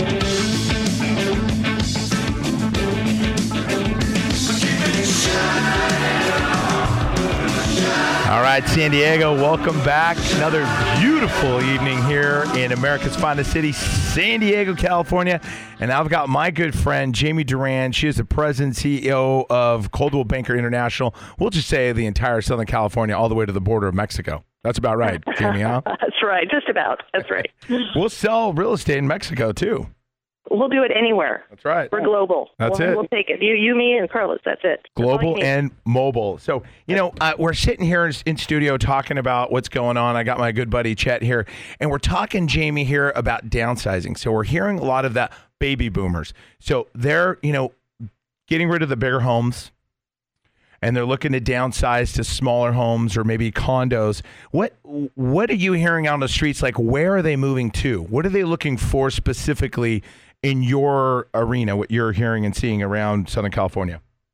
All right, San Diego, welcome back. Another beautiful evening here in America's finest city, San Diego, California. And I've got my good friend, Jamie Duran. She is the president and C E O of Coldwell Banker International. We'll just say the entire Southern California, all the way to the border of Mexico. That's about right, Jamie, huh? That's right, just about. That's right. We'll sell real estate in Mexico, too. We'll do it anywhere. That's right. We're global. That's we'll, it. We'll take it. You, you, me, and Carlos. That's it. Global That's and mobile. So, you know, uh, we're sitting here in, in studio talking about what's going on. I got my good buddy Chet here, and we're talking, Jamie, here about downsizing. So we're hearing a lot of that baby boomers. So they're, you know, getting rid of the bigger homes, and they're looking to downsize to smaller homes or maybe condos. What what are you hearing out on the streets? Like, where are they moving to? What are they looking for specifically in your arena, what you're hearing and seeing around Southern California?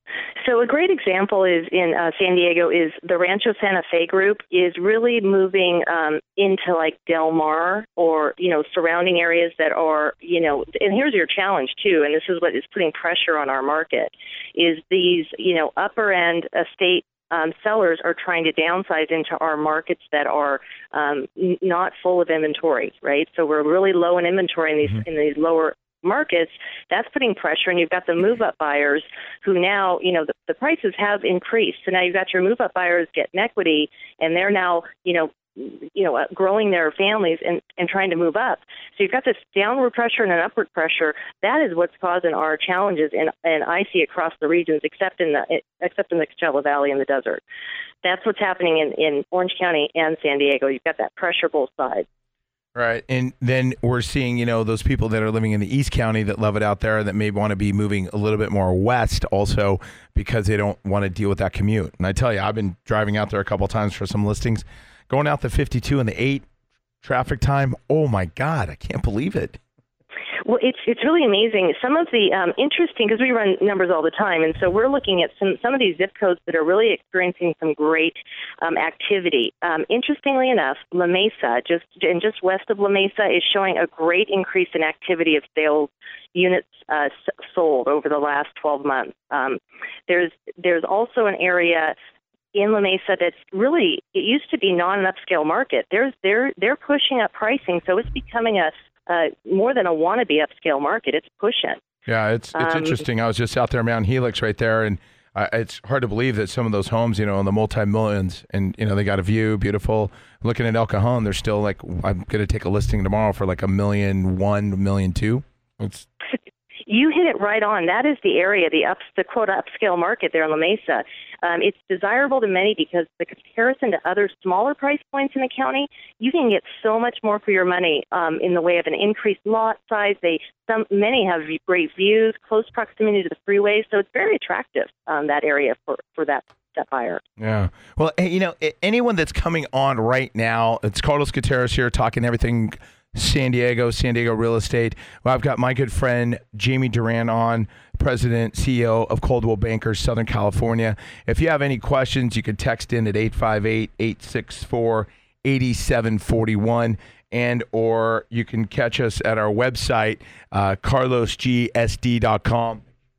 So a great example is in uh, San Diego is the Rancho Santa Fe group is really moving um, into like Del Mar or, you know, surrounding areas that are, you know, and here's your challenge too, and this is what is putting pressure on our market, is these, you know, upper end estate um, sellers are trying to downsize into our markets that are um, n- not full of inventory, right? So we're really low in inventory in these mm-hmm. in these lower markets. That's putting pressure, and you've got the move-up buyers who now, you know, the, the prices have increased. So now you've got your move-up buyers getting equity, and they're now, you know, you know, uh, growing their families and, and trying to move up. So you've got this downward pressure and an upward pressure. That is what's causing our challenges, and and I see across the regions, except in the except in the Coachella Valley and the desert. That's what's happening in, in Orange County and San Diego. You've got that pressure both sides. Right. And then we're seeing, you know, those people that are living in the East County that love it out there that may want to be moving a little bit more west also because they don't want to deal with that commute. And I tell you, I've been driving out there a couple of times for some listings, going out the fifty-two and the eight traffic time. Oh, my God. I can't believe it. Well, it's it's really amazing. Some of the um, interesting, because we run numbers all the time, and so we're looking at some, some of these zip codes that are really experiencing some great um, activity. Um, interestingly enough, La Mesa, just and just west of La Mesa, is showing a great increase in activity of sales units uh, sold over the last twelve months. Um, there's there's also an area in La Mesa that's really, it used to be not an upscale market. There's they're they're pushing up pricing, so it's becoming a Uh, more than a wannabe upscale market. It's pushing. Yeah, it's it's um, interesting. I was just out there, Mount Helix, right there, and uh, it's hard to believe that some of those homes, you know, in the multi-millions, and you know, they got a view, beautiful. Looking at El Cajon, they're still like, I'm going to take a listing tomorrow for like a million one, a million two. It's You hit it right on. That is the area, the up, the quote upscale market there in La Mesa. Um, it's desirable to many because the comparison to other smaller price points in the county, you can get so much more for your money um, in the way of an increased lot size. They some many have great views, close proximity to the freeway, so it's very attractive um, that area for for that. That buyer. Yeah. Well, you know, anyone that's coming on right now, it's Carlos Gutierrez here talking everything San Diego, San Diego real estate. Well, I've got my good friend Jamie Duran on, President, C E O of Coldwell Bankers, Southern California. If you have any questions, you can text in at eight five eight, eight six four, eight seven four one, and or you can catch us at our website, uh, carlos g s d dot com.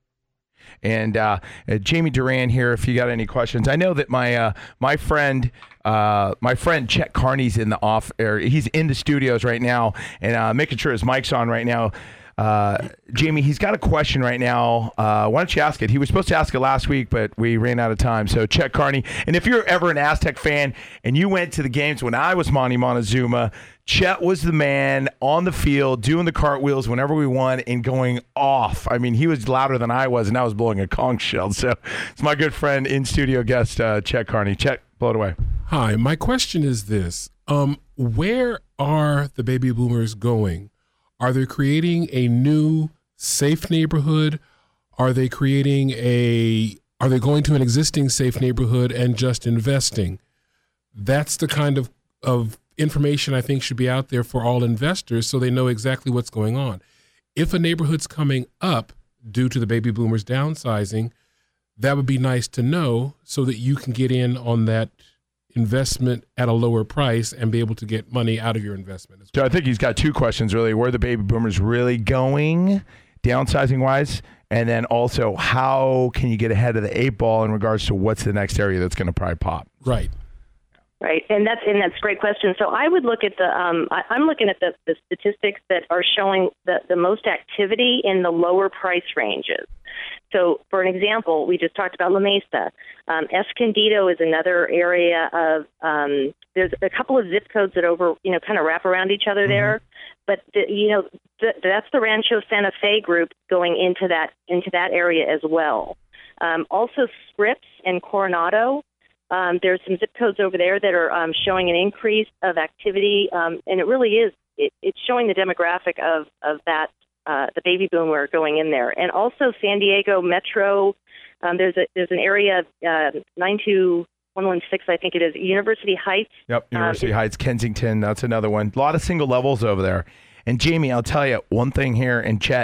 And uh, uh, Jamie Duran here, if you got any questions. I know that my uh, my friend uh, my friend Chet Carney's in the off air. He's in the studios right now and uh, making sure his mic's on right now. Uh, Jamie, he's got a question right now. Uh, why don't you ask it? He was supposed to ask it last week, but we ran out of time. So Chet Carney, and if you're ever an Aztec fan and you went to the games when I was Monty Montezuma, Chet was the man on the field doing the cartwheels whenever we won and going off. I mean, he was louder than I was, and I was blowing a conch shell. So it's my good friend, in-studio guest, uh, Chet Carney. Chet, blow it away. Hi, my question is this. Um, where are the baby boomers going? Are they creating a new safe neighborhood? Are they creating a, are they going to an existing safe neighborhood and just investing? That's the kind of, of information I think should be out there for all investors so they know exactly what's going on. If a neighborhood's coming up due to the baby boomers downsizing, that would be nice to know so that you can get in on that investment at a lower price and be able to get money out of your investment as well. So I think he's got two questions really. Where are the baby boomers really going downsizing wise? And then also, how can you get ahead of the eight ball in regards to what's the next area that's going to probably pop? Right. Right, and that's and that's a great question. So I would look at the um, I, I'm looking at the, the statistics that are showing the, the most activity in the lower price ranges. So, for an example, we just talked about La Mesa. Um, Escondido is another area of. Um, there's a couple of zip codes that over you know kind of wrap around each other mm-hmm. there, but the, you know the, that's the Rancho Santa Fe group going into that into that area as well. Um, also, Scripps and Coronado. Um, there's some zip codes over there that are um, showing an increase of activity, um, and it really is. It, it's showing the demographic of of that uh, the baby boomer going in there, and also San Diego Metro. Um, there's a there's an area uh, nine two one one six, I think it is, University Heights. Yep, University um, Heights, Kensington. That's another one. A lot of single levels over there. And Jamie, I'll tell you one thing here, and Chet,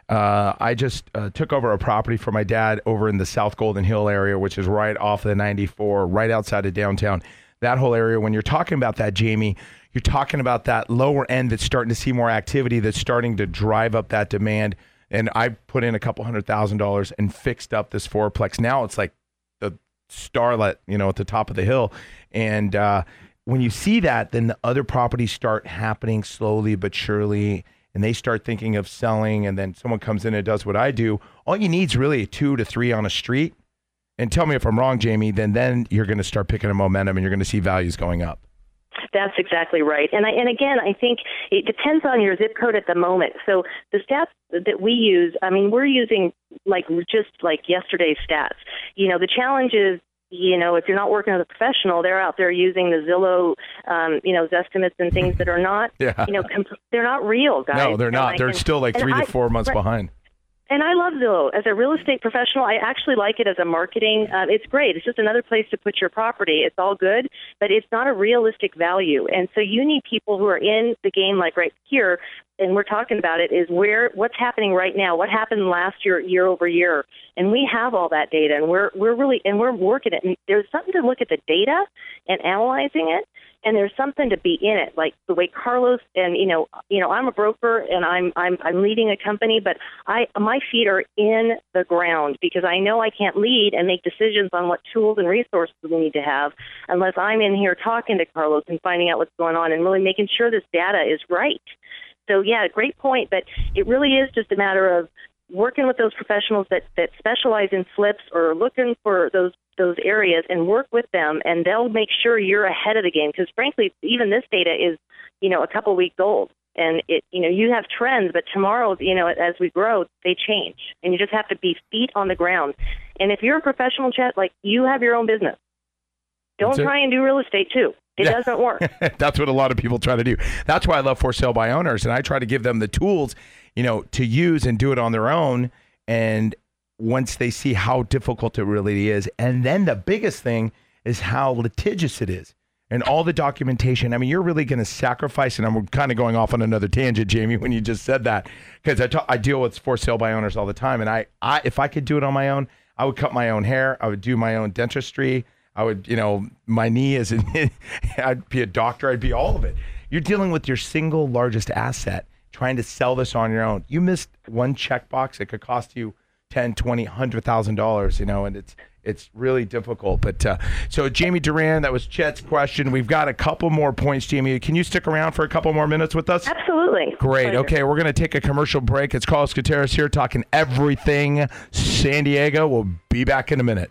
Uh, I just uh, took over a property for my dad over in the South Golden Hill area, which is right off the ninety-four, right outside of downtown. That whole area, when you're talking about that, Jamie, you're talking about that lower end that's starting to see more activity, that's starting to drive up that demand. And I put in a couple hundred thousand dollars and fixed up this fourplex. Now it's like the starlet, you know, at the top of the hill. And uh, when you see that, then the other properties start happening slowly but surely, and they start thinking of selling, and then someone comes in and does what I do. All you need is really a two to three on a street. And tell me if I'm wrong, Jamie, then then you're going to start picking up momentum and you're going to see values going up. That's exactly right. And I, and again, I think it depends on your zip code at the moment. So the stats that we use, I mean, we're using like just like yesterday's stats. You know, the challenge is, you know, if you're not working as a professional, they're out there using the Zillow, um, you know, estimates and things that are not, yeah. you know, comp- they're not real, guys. No, they're not. And they're I, still like three I, to four months right. behind. And I love Zillow. As a real estate professional, I actually like it as a marketing. Uh, it's great. It's just another place to put your property. It's all good, but it's not a realistic value. And so you need people who are in the game, like right here, and we're talking about it, is where what's happening right now, what happened last year, year over year. And we have all that data, and we're we're really, and we're working it. And there's something to look at the data and analyzing it. And there's something to be in it, like the way Carlos and you know, you know, I'm a broker and I'm I'm I'm leading a company, but I my feet are in the ground because I know I can't lead and make decisions on what tools and resources we need to have unless I'm in here talking to Carlos and finding out what's going on and really making sure this data is right. So yeah, great point, but it really is just a matter of working with those professionals that, that specialize in flips or looking for those those areas and work with them, and they'll make sure you're ahead of the game. Because frankly, even this data is, you know, a couple weeks old, and it, you know, you have trends, but tomorrow, you know, as we grow, they change, and you just have to be feet on the ground. And if you're a professional, Chet, like you have your own business, don't try and do real estate too. It yeah. doesn't work. That's what a lot of people try to do. That's why I love For Sale by Owners, and I try to give them the tools, you know, to use and do it on their own. And once they see how difficult it really is, and then the biggest thing is how litigious it is, and all the documentation. I mean, you're really going to sacrifice, and I'm kind of going off on another tangent, Jamie, when you just said that, because I, ta- I deal with For Sale by Owners all the time, and I, I, if I could do it on my own, I would cut my own hair, I would do my own dentistry, I would, you know, my knee is, in, I'd be a doctor, I'd be all of it. You're dealing with your single largest asset, trying to sell this on your own. You missed one checkbox, it could cost you ten, twenty, one hundred thousand dollars, you know, and it's it's really difficult. But uh, so Jamie Duran, that was Chet's question. We've got a couple more points, Jamie. Can you stick around for a couple more minutes with us? Absolutely. Great. Pleasure. Okay, we're going to take a commercial break. It's Carlos Gutierrez here talking everything San Diego. We'll be back in a minute.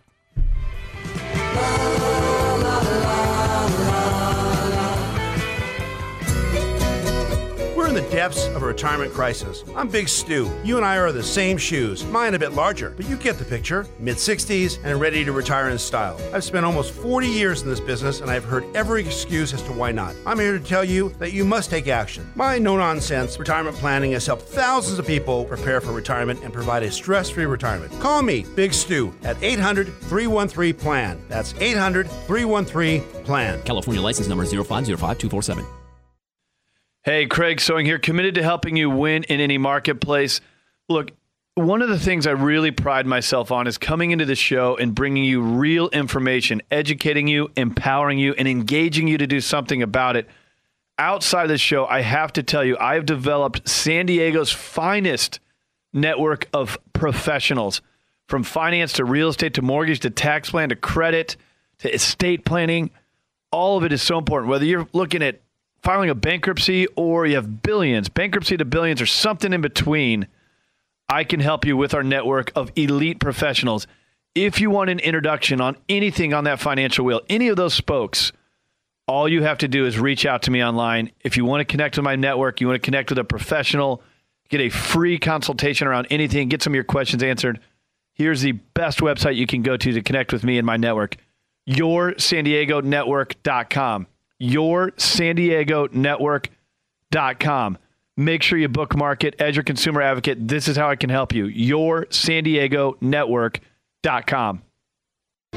In the depths of a retirement crisis. I'm Big Stu. You and I are the same shoes, mine a bit larger, but you get the picture. mid-sixties and ready to retire in style. I've spent almost forty years in this business, and I've heard every excuse as to why not. I'm here to tell you that you must take action. My no-nonsense retirement planning has helped thousands of people prepare for retirement and provide a stress-free retirement. Call me, Big Stu, at eight hundred, three one three, P L A N. That's eight hundred, three one three, P L A N. California license number zero five zero five two four seven. Hey, Craig Sewing here, committed to helping you win in any marketplace. Look, one of the things I really pride myself on is coming into the show and bringing you real information, educating you, empowering you, and engaging you to do something about it. Outside of the show, I have to tell you, I've developed San Diego's finest network of professionals, from finance to real estate to mortgage to tax plan to credit to estate planning. All of it is so important, whether you're looking at filing a bankruptcy or you have billions, bankruptcy to billions or something in between. I can help you with our network of elite professionals. If you want an introduction on anything on that financial wheel, any of those spokes, all you have to do is reach out to me online. If you want to connect with my network, you want to connect with a professional, get a free consultation around anything, get some of your questions answered, here's the best website you can go to to connect with me and my network, your san diego network dot com. your san diego network dot com. Make sure you bookmark it as your consumer advocate. This is how I can help you. your san diego network dot com. All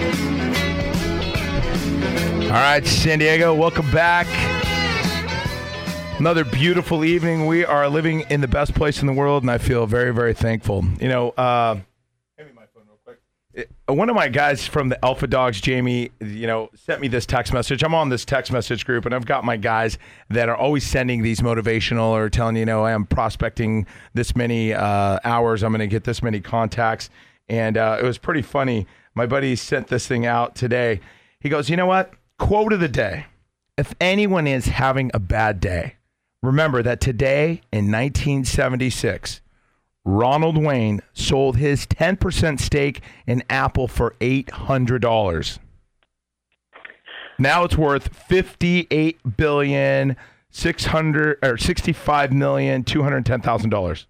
right, San Diego, welcome back. Another beautiful evening. We are living in the best place in the world, and I feel very, very thankful. You know, uh, hand me my phone real quick. It, one of my guys from the Alpha Dogs, Jamie, you know, sent me this text message. I'm on this text message group, and I've got my guys that are always sending these motivational or telling, you know, I am prospecting this many uh, hours. I'm going to get this many contacts. And uh, it was pretty funny. My buddy sent this thing out today. He goes, you know what? Quote of the day. If anyone is having a bad day, remember that today in nineteen seventy-six, Ronald Wayne sold his ten percent stake in Apple for eight hundred dollars. Now it's worth fifty-eight billion dollars, six hundred or sixty-five million dollars, two hundred ten thousand dollars.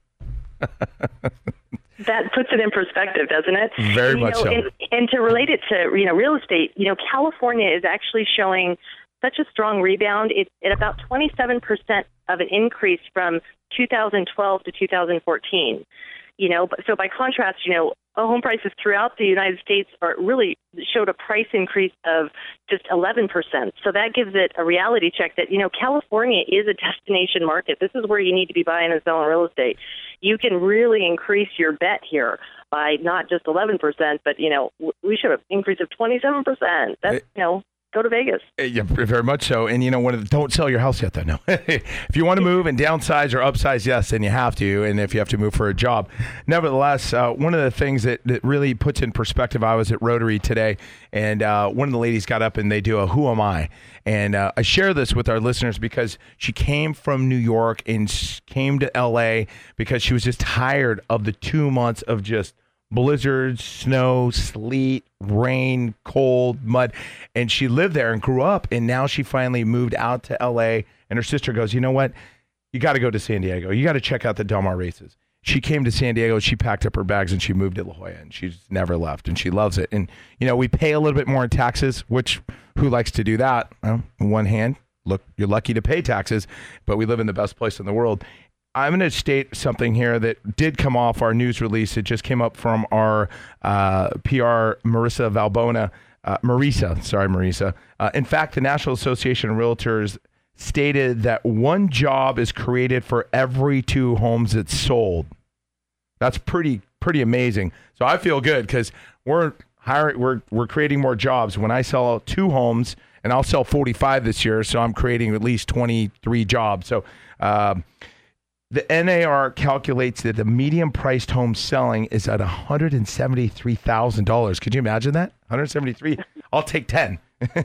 That puts it in perspective, doesn't it? Very and, much know, so. And, and to relate it to, you know, real estate, you know, California is actually showing such a strong rebound. It's at about twenty-seven percent of an increase from two thousand twelve to two thousand fourteen. You know, so by contrast, you know, home prices throughout the United States are really showed a price increase of just eleven percent. So that gives it a reality check that, you know, California is a destination market. This is where you need to be buying and selling real estate. You can really increase your bet here by not just eleven percent, but, you know, we should have an increase of twenty-seven percent. That's, you know, go to Vegas. Yeah, very much so. And, you know, one of the, don't sell your house yet, though. No. If you want to move and downsize or upsize, yes, then you have to. And if you have to move for a job. Nevertheless, uh, one of the things that, that really puts in perspective, I was at Rotary today, and uh, one of the ladies got up and they do a Who Am I? And uh, I share this with our listeners because she came from New York and came to L A because she was just tired of the two months of just blizzards, snow, sleet, rain, cold, mud. And she lived there and grew up. And now she finally moved out to L A. And her sister goes, you know what? You got to go to San Diego. You got to check out the Del Mar races. She came to San Diego. She packed up her bags and she moved to La Jolla. And she's never left. And she loves it. And, you know, we pay a little bit more in taxes, which who likes to do that? Well, on one hand, look, you're lucky to pay taxes, but we live in the best place in the world. I'm going to state something here that did come off our news release. It just came up from our uh, P R, Marissa Valbona. Uh, Marisa, sorry, Marisa. Uh, in fact, the National Association of Realtors stated that one job is created for every two homes that's sold. That's pretty pretty amazing. So I feel good because we're hiring, we're we're creating more jobs. When I sell two homes, and I'll sell forty-five this year, so I'm creating at least twenty-three jobs. So. Um, The N A R calculates that the median priced home selling is at one hundred seventy-three thousand dollars. Could you imagine that? one hundred seventy-three. I'll take ten.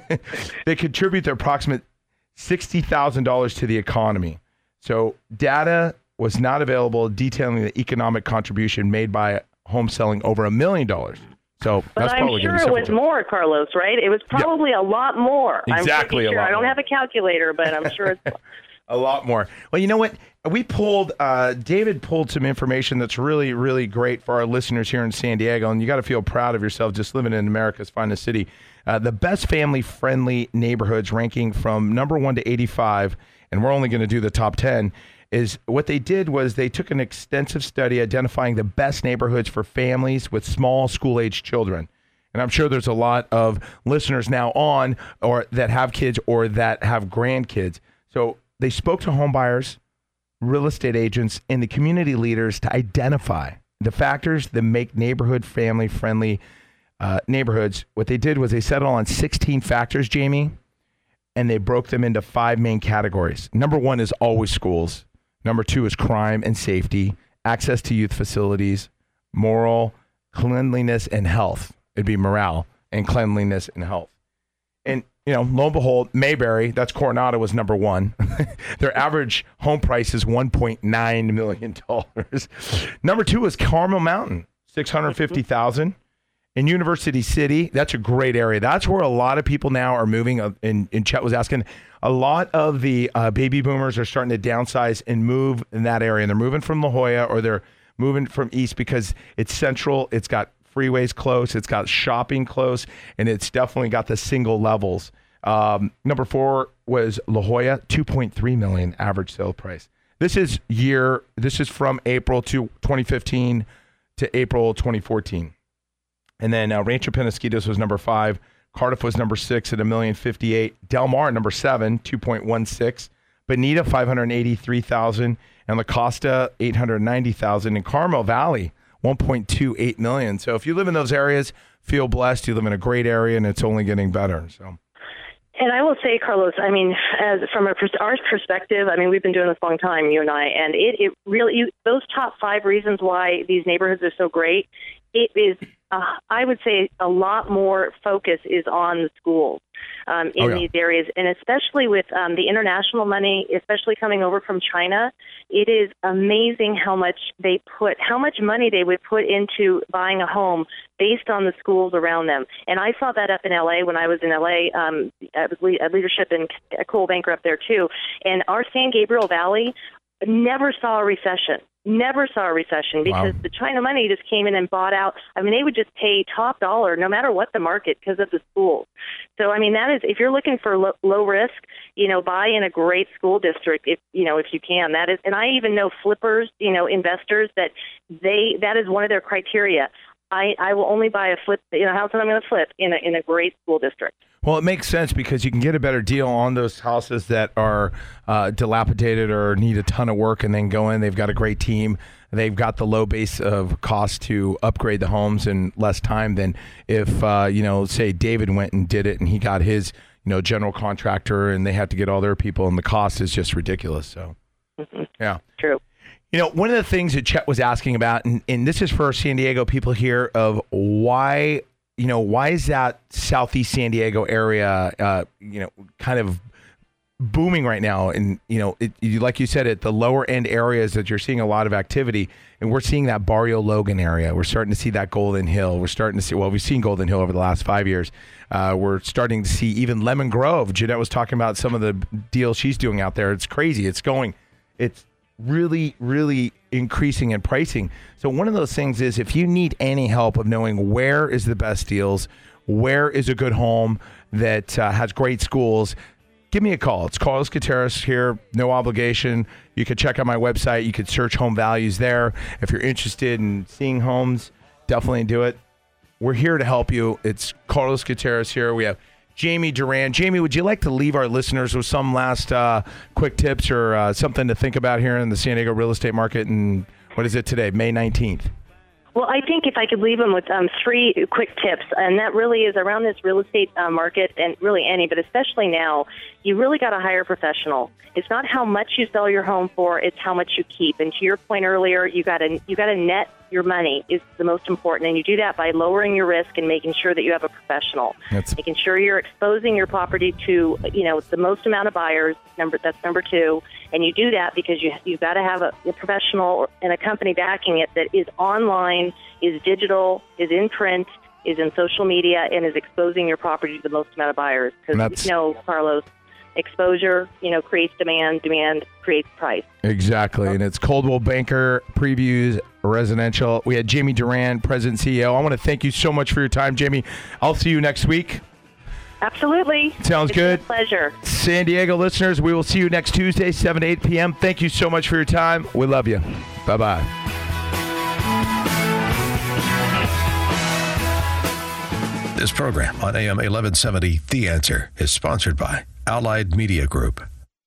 They contribute to approximate sixty thousand dollars to the economy. So data was not available detailing the economic contribution made by home selling over a million dollars. So but that's I'm probably sure it was times. more, Carlos, right? It was probably yeah. a lot more. Exactly. I'm a lot sure. I don't more. have a calculator, but I'm sure it's A lot more. Well, you know what? We pulled, uh, David pulled some information that's really, really great for our listeners here in San Diego. And you got to feel proud of yourself just living in America's finest city. Uh, the best family-friendly neighborhoods ranking from number one to eighty-five, and we're only going to do the top ten, is what they did was they took an extensive study identifying the best neighborhoods for families with small school-age children. And I'm sure there's a lot of listeners now on or that have kids or that have grandkids. So they spoke to home buyers, real estate agents, and the community leaders to identify the factors that make neighborhood family-friendly uh, neighborhoods. What they did was they settled on sixteen factors, Jamie, and they broke them into five main categories. Number one is always schools. Number two is crime and safety, access to youth facilities, moral, cleanliness, and health. It'd be morale and cleanliness and health. And you know, lo and behold, Mayberry, that's Coronado, was number one. Their average home price is one point nine million dollars. Number two is Carmel Mountain, six hundred fifty thousand dollars. In University City, that's a great area. That's where a lot of people now are moving. Uh, and, and Chet was asking, a lot of the uh, baby boomers are starting to downsize and move in that area. And they're moving from La Jolla or they're moving from east because it's central. It's got freeways close. It's got shopping close. And it's definitely got the single levels. Um, number four was La Jolla, two point three million dollars average sale price. This is year, this is from April to twenty fifteen to April twenty fourteen. And then uh, Rancho Penasquitos was number five. Cardiff was number six at a million fifty-eight. Del Mar, number seven, two point one six. Bonita, five hundred eighty-three thousand dollars, and La Costa, eight hundred ninety thousand dollars. In Carmel Valley, one point two eight million dollars. So if you live in those areas, feel blessed. You live in a great area, and it's only getting better. So. And I will say, Carlos, I mean, as from a, our perspective, I mean, we've been doing this a long time, you and I, and it, it really, you, those top five reasons why these neighborhoods are so great, it is, uh, I would say a lot more focus is on the schools um, in oh, yeah. these areas, and especially with um, the international money, especially coming over from China, it is amazing how much they put, how much money they would put into buying a home based on the schools around them. And I saw that up in L A when I was in L A. Um, I was le- leadership in Coldwell Banker up there too. And our San Gabriel Valley never saw a recession. Never saw a recession because wow. the China money just came in and bought out. I mean, they would just pay top dollar no matter what the market because of the schools. So, I mean, that is, if you're looking for low, low risk, you know, buy in a great school district, if, you know, if you can. That is, and I even know flippers, you know, investors that they, that is one of their criteria. I, I will only buy a flip, you know, house that I'm going to flip in a, in a great school district. Well, it makes sense because you can get a better deal on those houses that are uh, dilapidated or need a ton of work and then go in. They've got a great team. They've got the low base of cost to upgrade the homes in less time than if, uh, you know, say David went and did it and he got his, you know, general contractor and they had to get all their people and the cost is just ridiculous. So, mm-hmm. yeah. True. You know, one of the things that Chet was asking about, and, and this is for San Diego people here, of why, you know, why is that Southeast San Diego area, uh, you know, kind of booming right now? And, you know, it, you, like you said, at the lower end areas that you're seeing a lot of activity, and we're seeing that Barrio Logan area. We're starting to see that Golden Hill. We're starting to see, well, we've seen Golden Hill over the last five years. Uh, we're starting to see even Lemon Grove. Jeanette was talking about some of the deals she's doing out there. It's crazy. It's going, it's, really, really increasing in pricing. So one of those things is if you need any help of knowing where is the best deals, where is a good home that uh, has great schools, give me a call. It's Carlos Gutierrez here, no obligation. You can check out my website. You can search home values there. If you're interested in seeing homes, definitely do it. We're here to help you. It's Carlos Gutierrez here. We have Jamie Duran. Jamie, would you like to leave our listeners with some last uh, quick tips or uh, something to think about here in the San Diego real estate market? And what is it today, May nineteenth? Well, I think if I could leave them with um, three quick tips, and that really is around this real estate uh, market, and really any, but especially now, you really got to hire a professional. It's not how much you sell your home for; it's how much you keep. And to your point earlier, you got to you got to net your money is the most important, and you do that by lowering your risk and making sure that you have a professional, that's... making sure you're exposing your property to you know the most amount of buyers. Number that's number two, and you do that because you you've got to have a, a professional and a company backing it that is online, is digital, is in print, is in social media, and is exposing your property to the most amount of buyers. Because you know, Carlos, exposure, you know, creates demand. Demand creates price. Exactly, and it's Coldwell Banker Previews Residential. We had Jamie Duran, President and C E O. I want to thank you so much for your time, Jamie. I'll see you next week. Absolutely. Sounds it's good. A pleasure. San Diego listeners, we will see you next Tuesday, seven to eight p.m. Thank you so much for your time. We love you. Bye-bye. This program on A M eleven seventy, The Answer, is sponsored by Allied Media Group.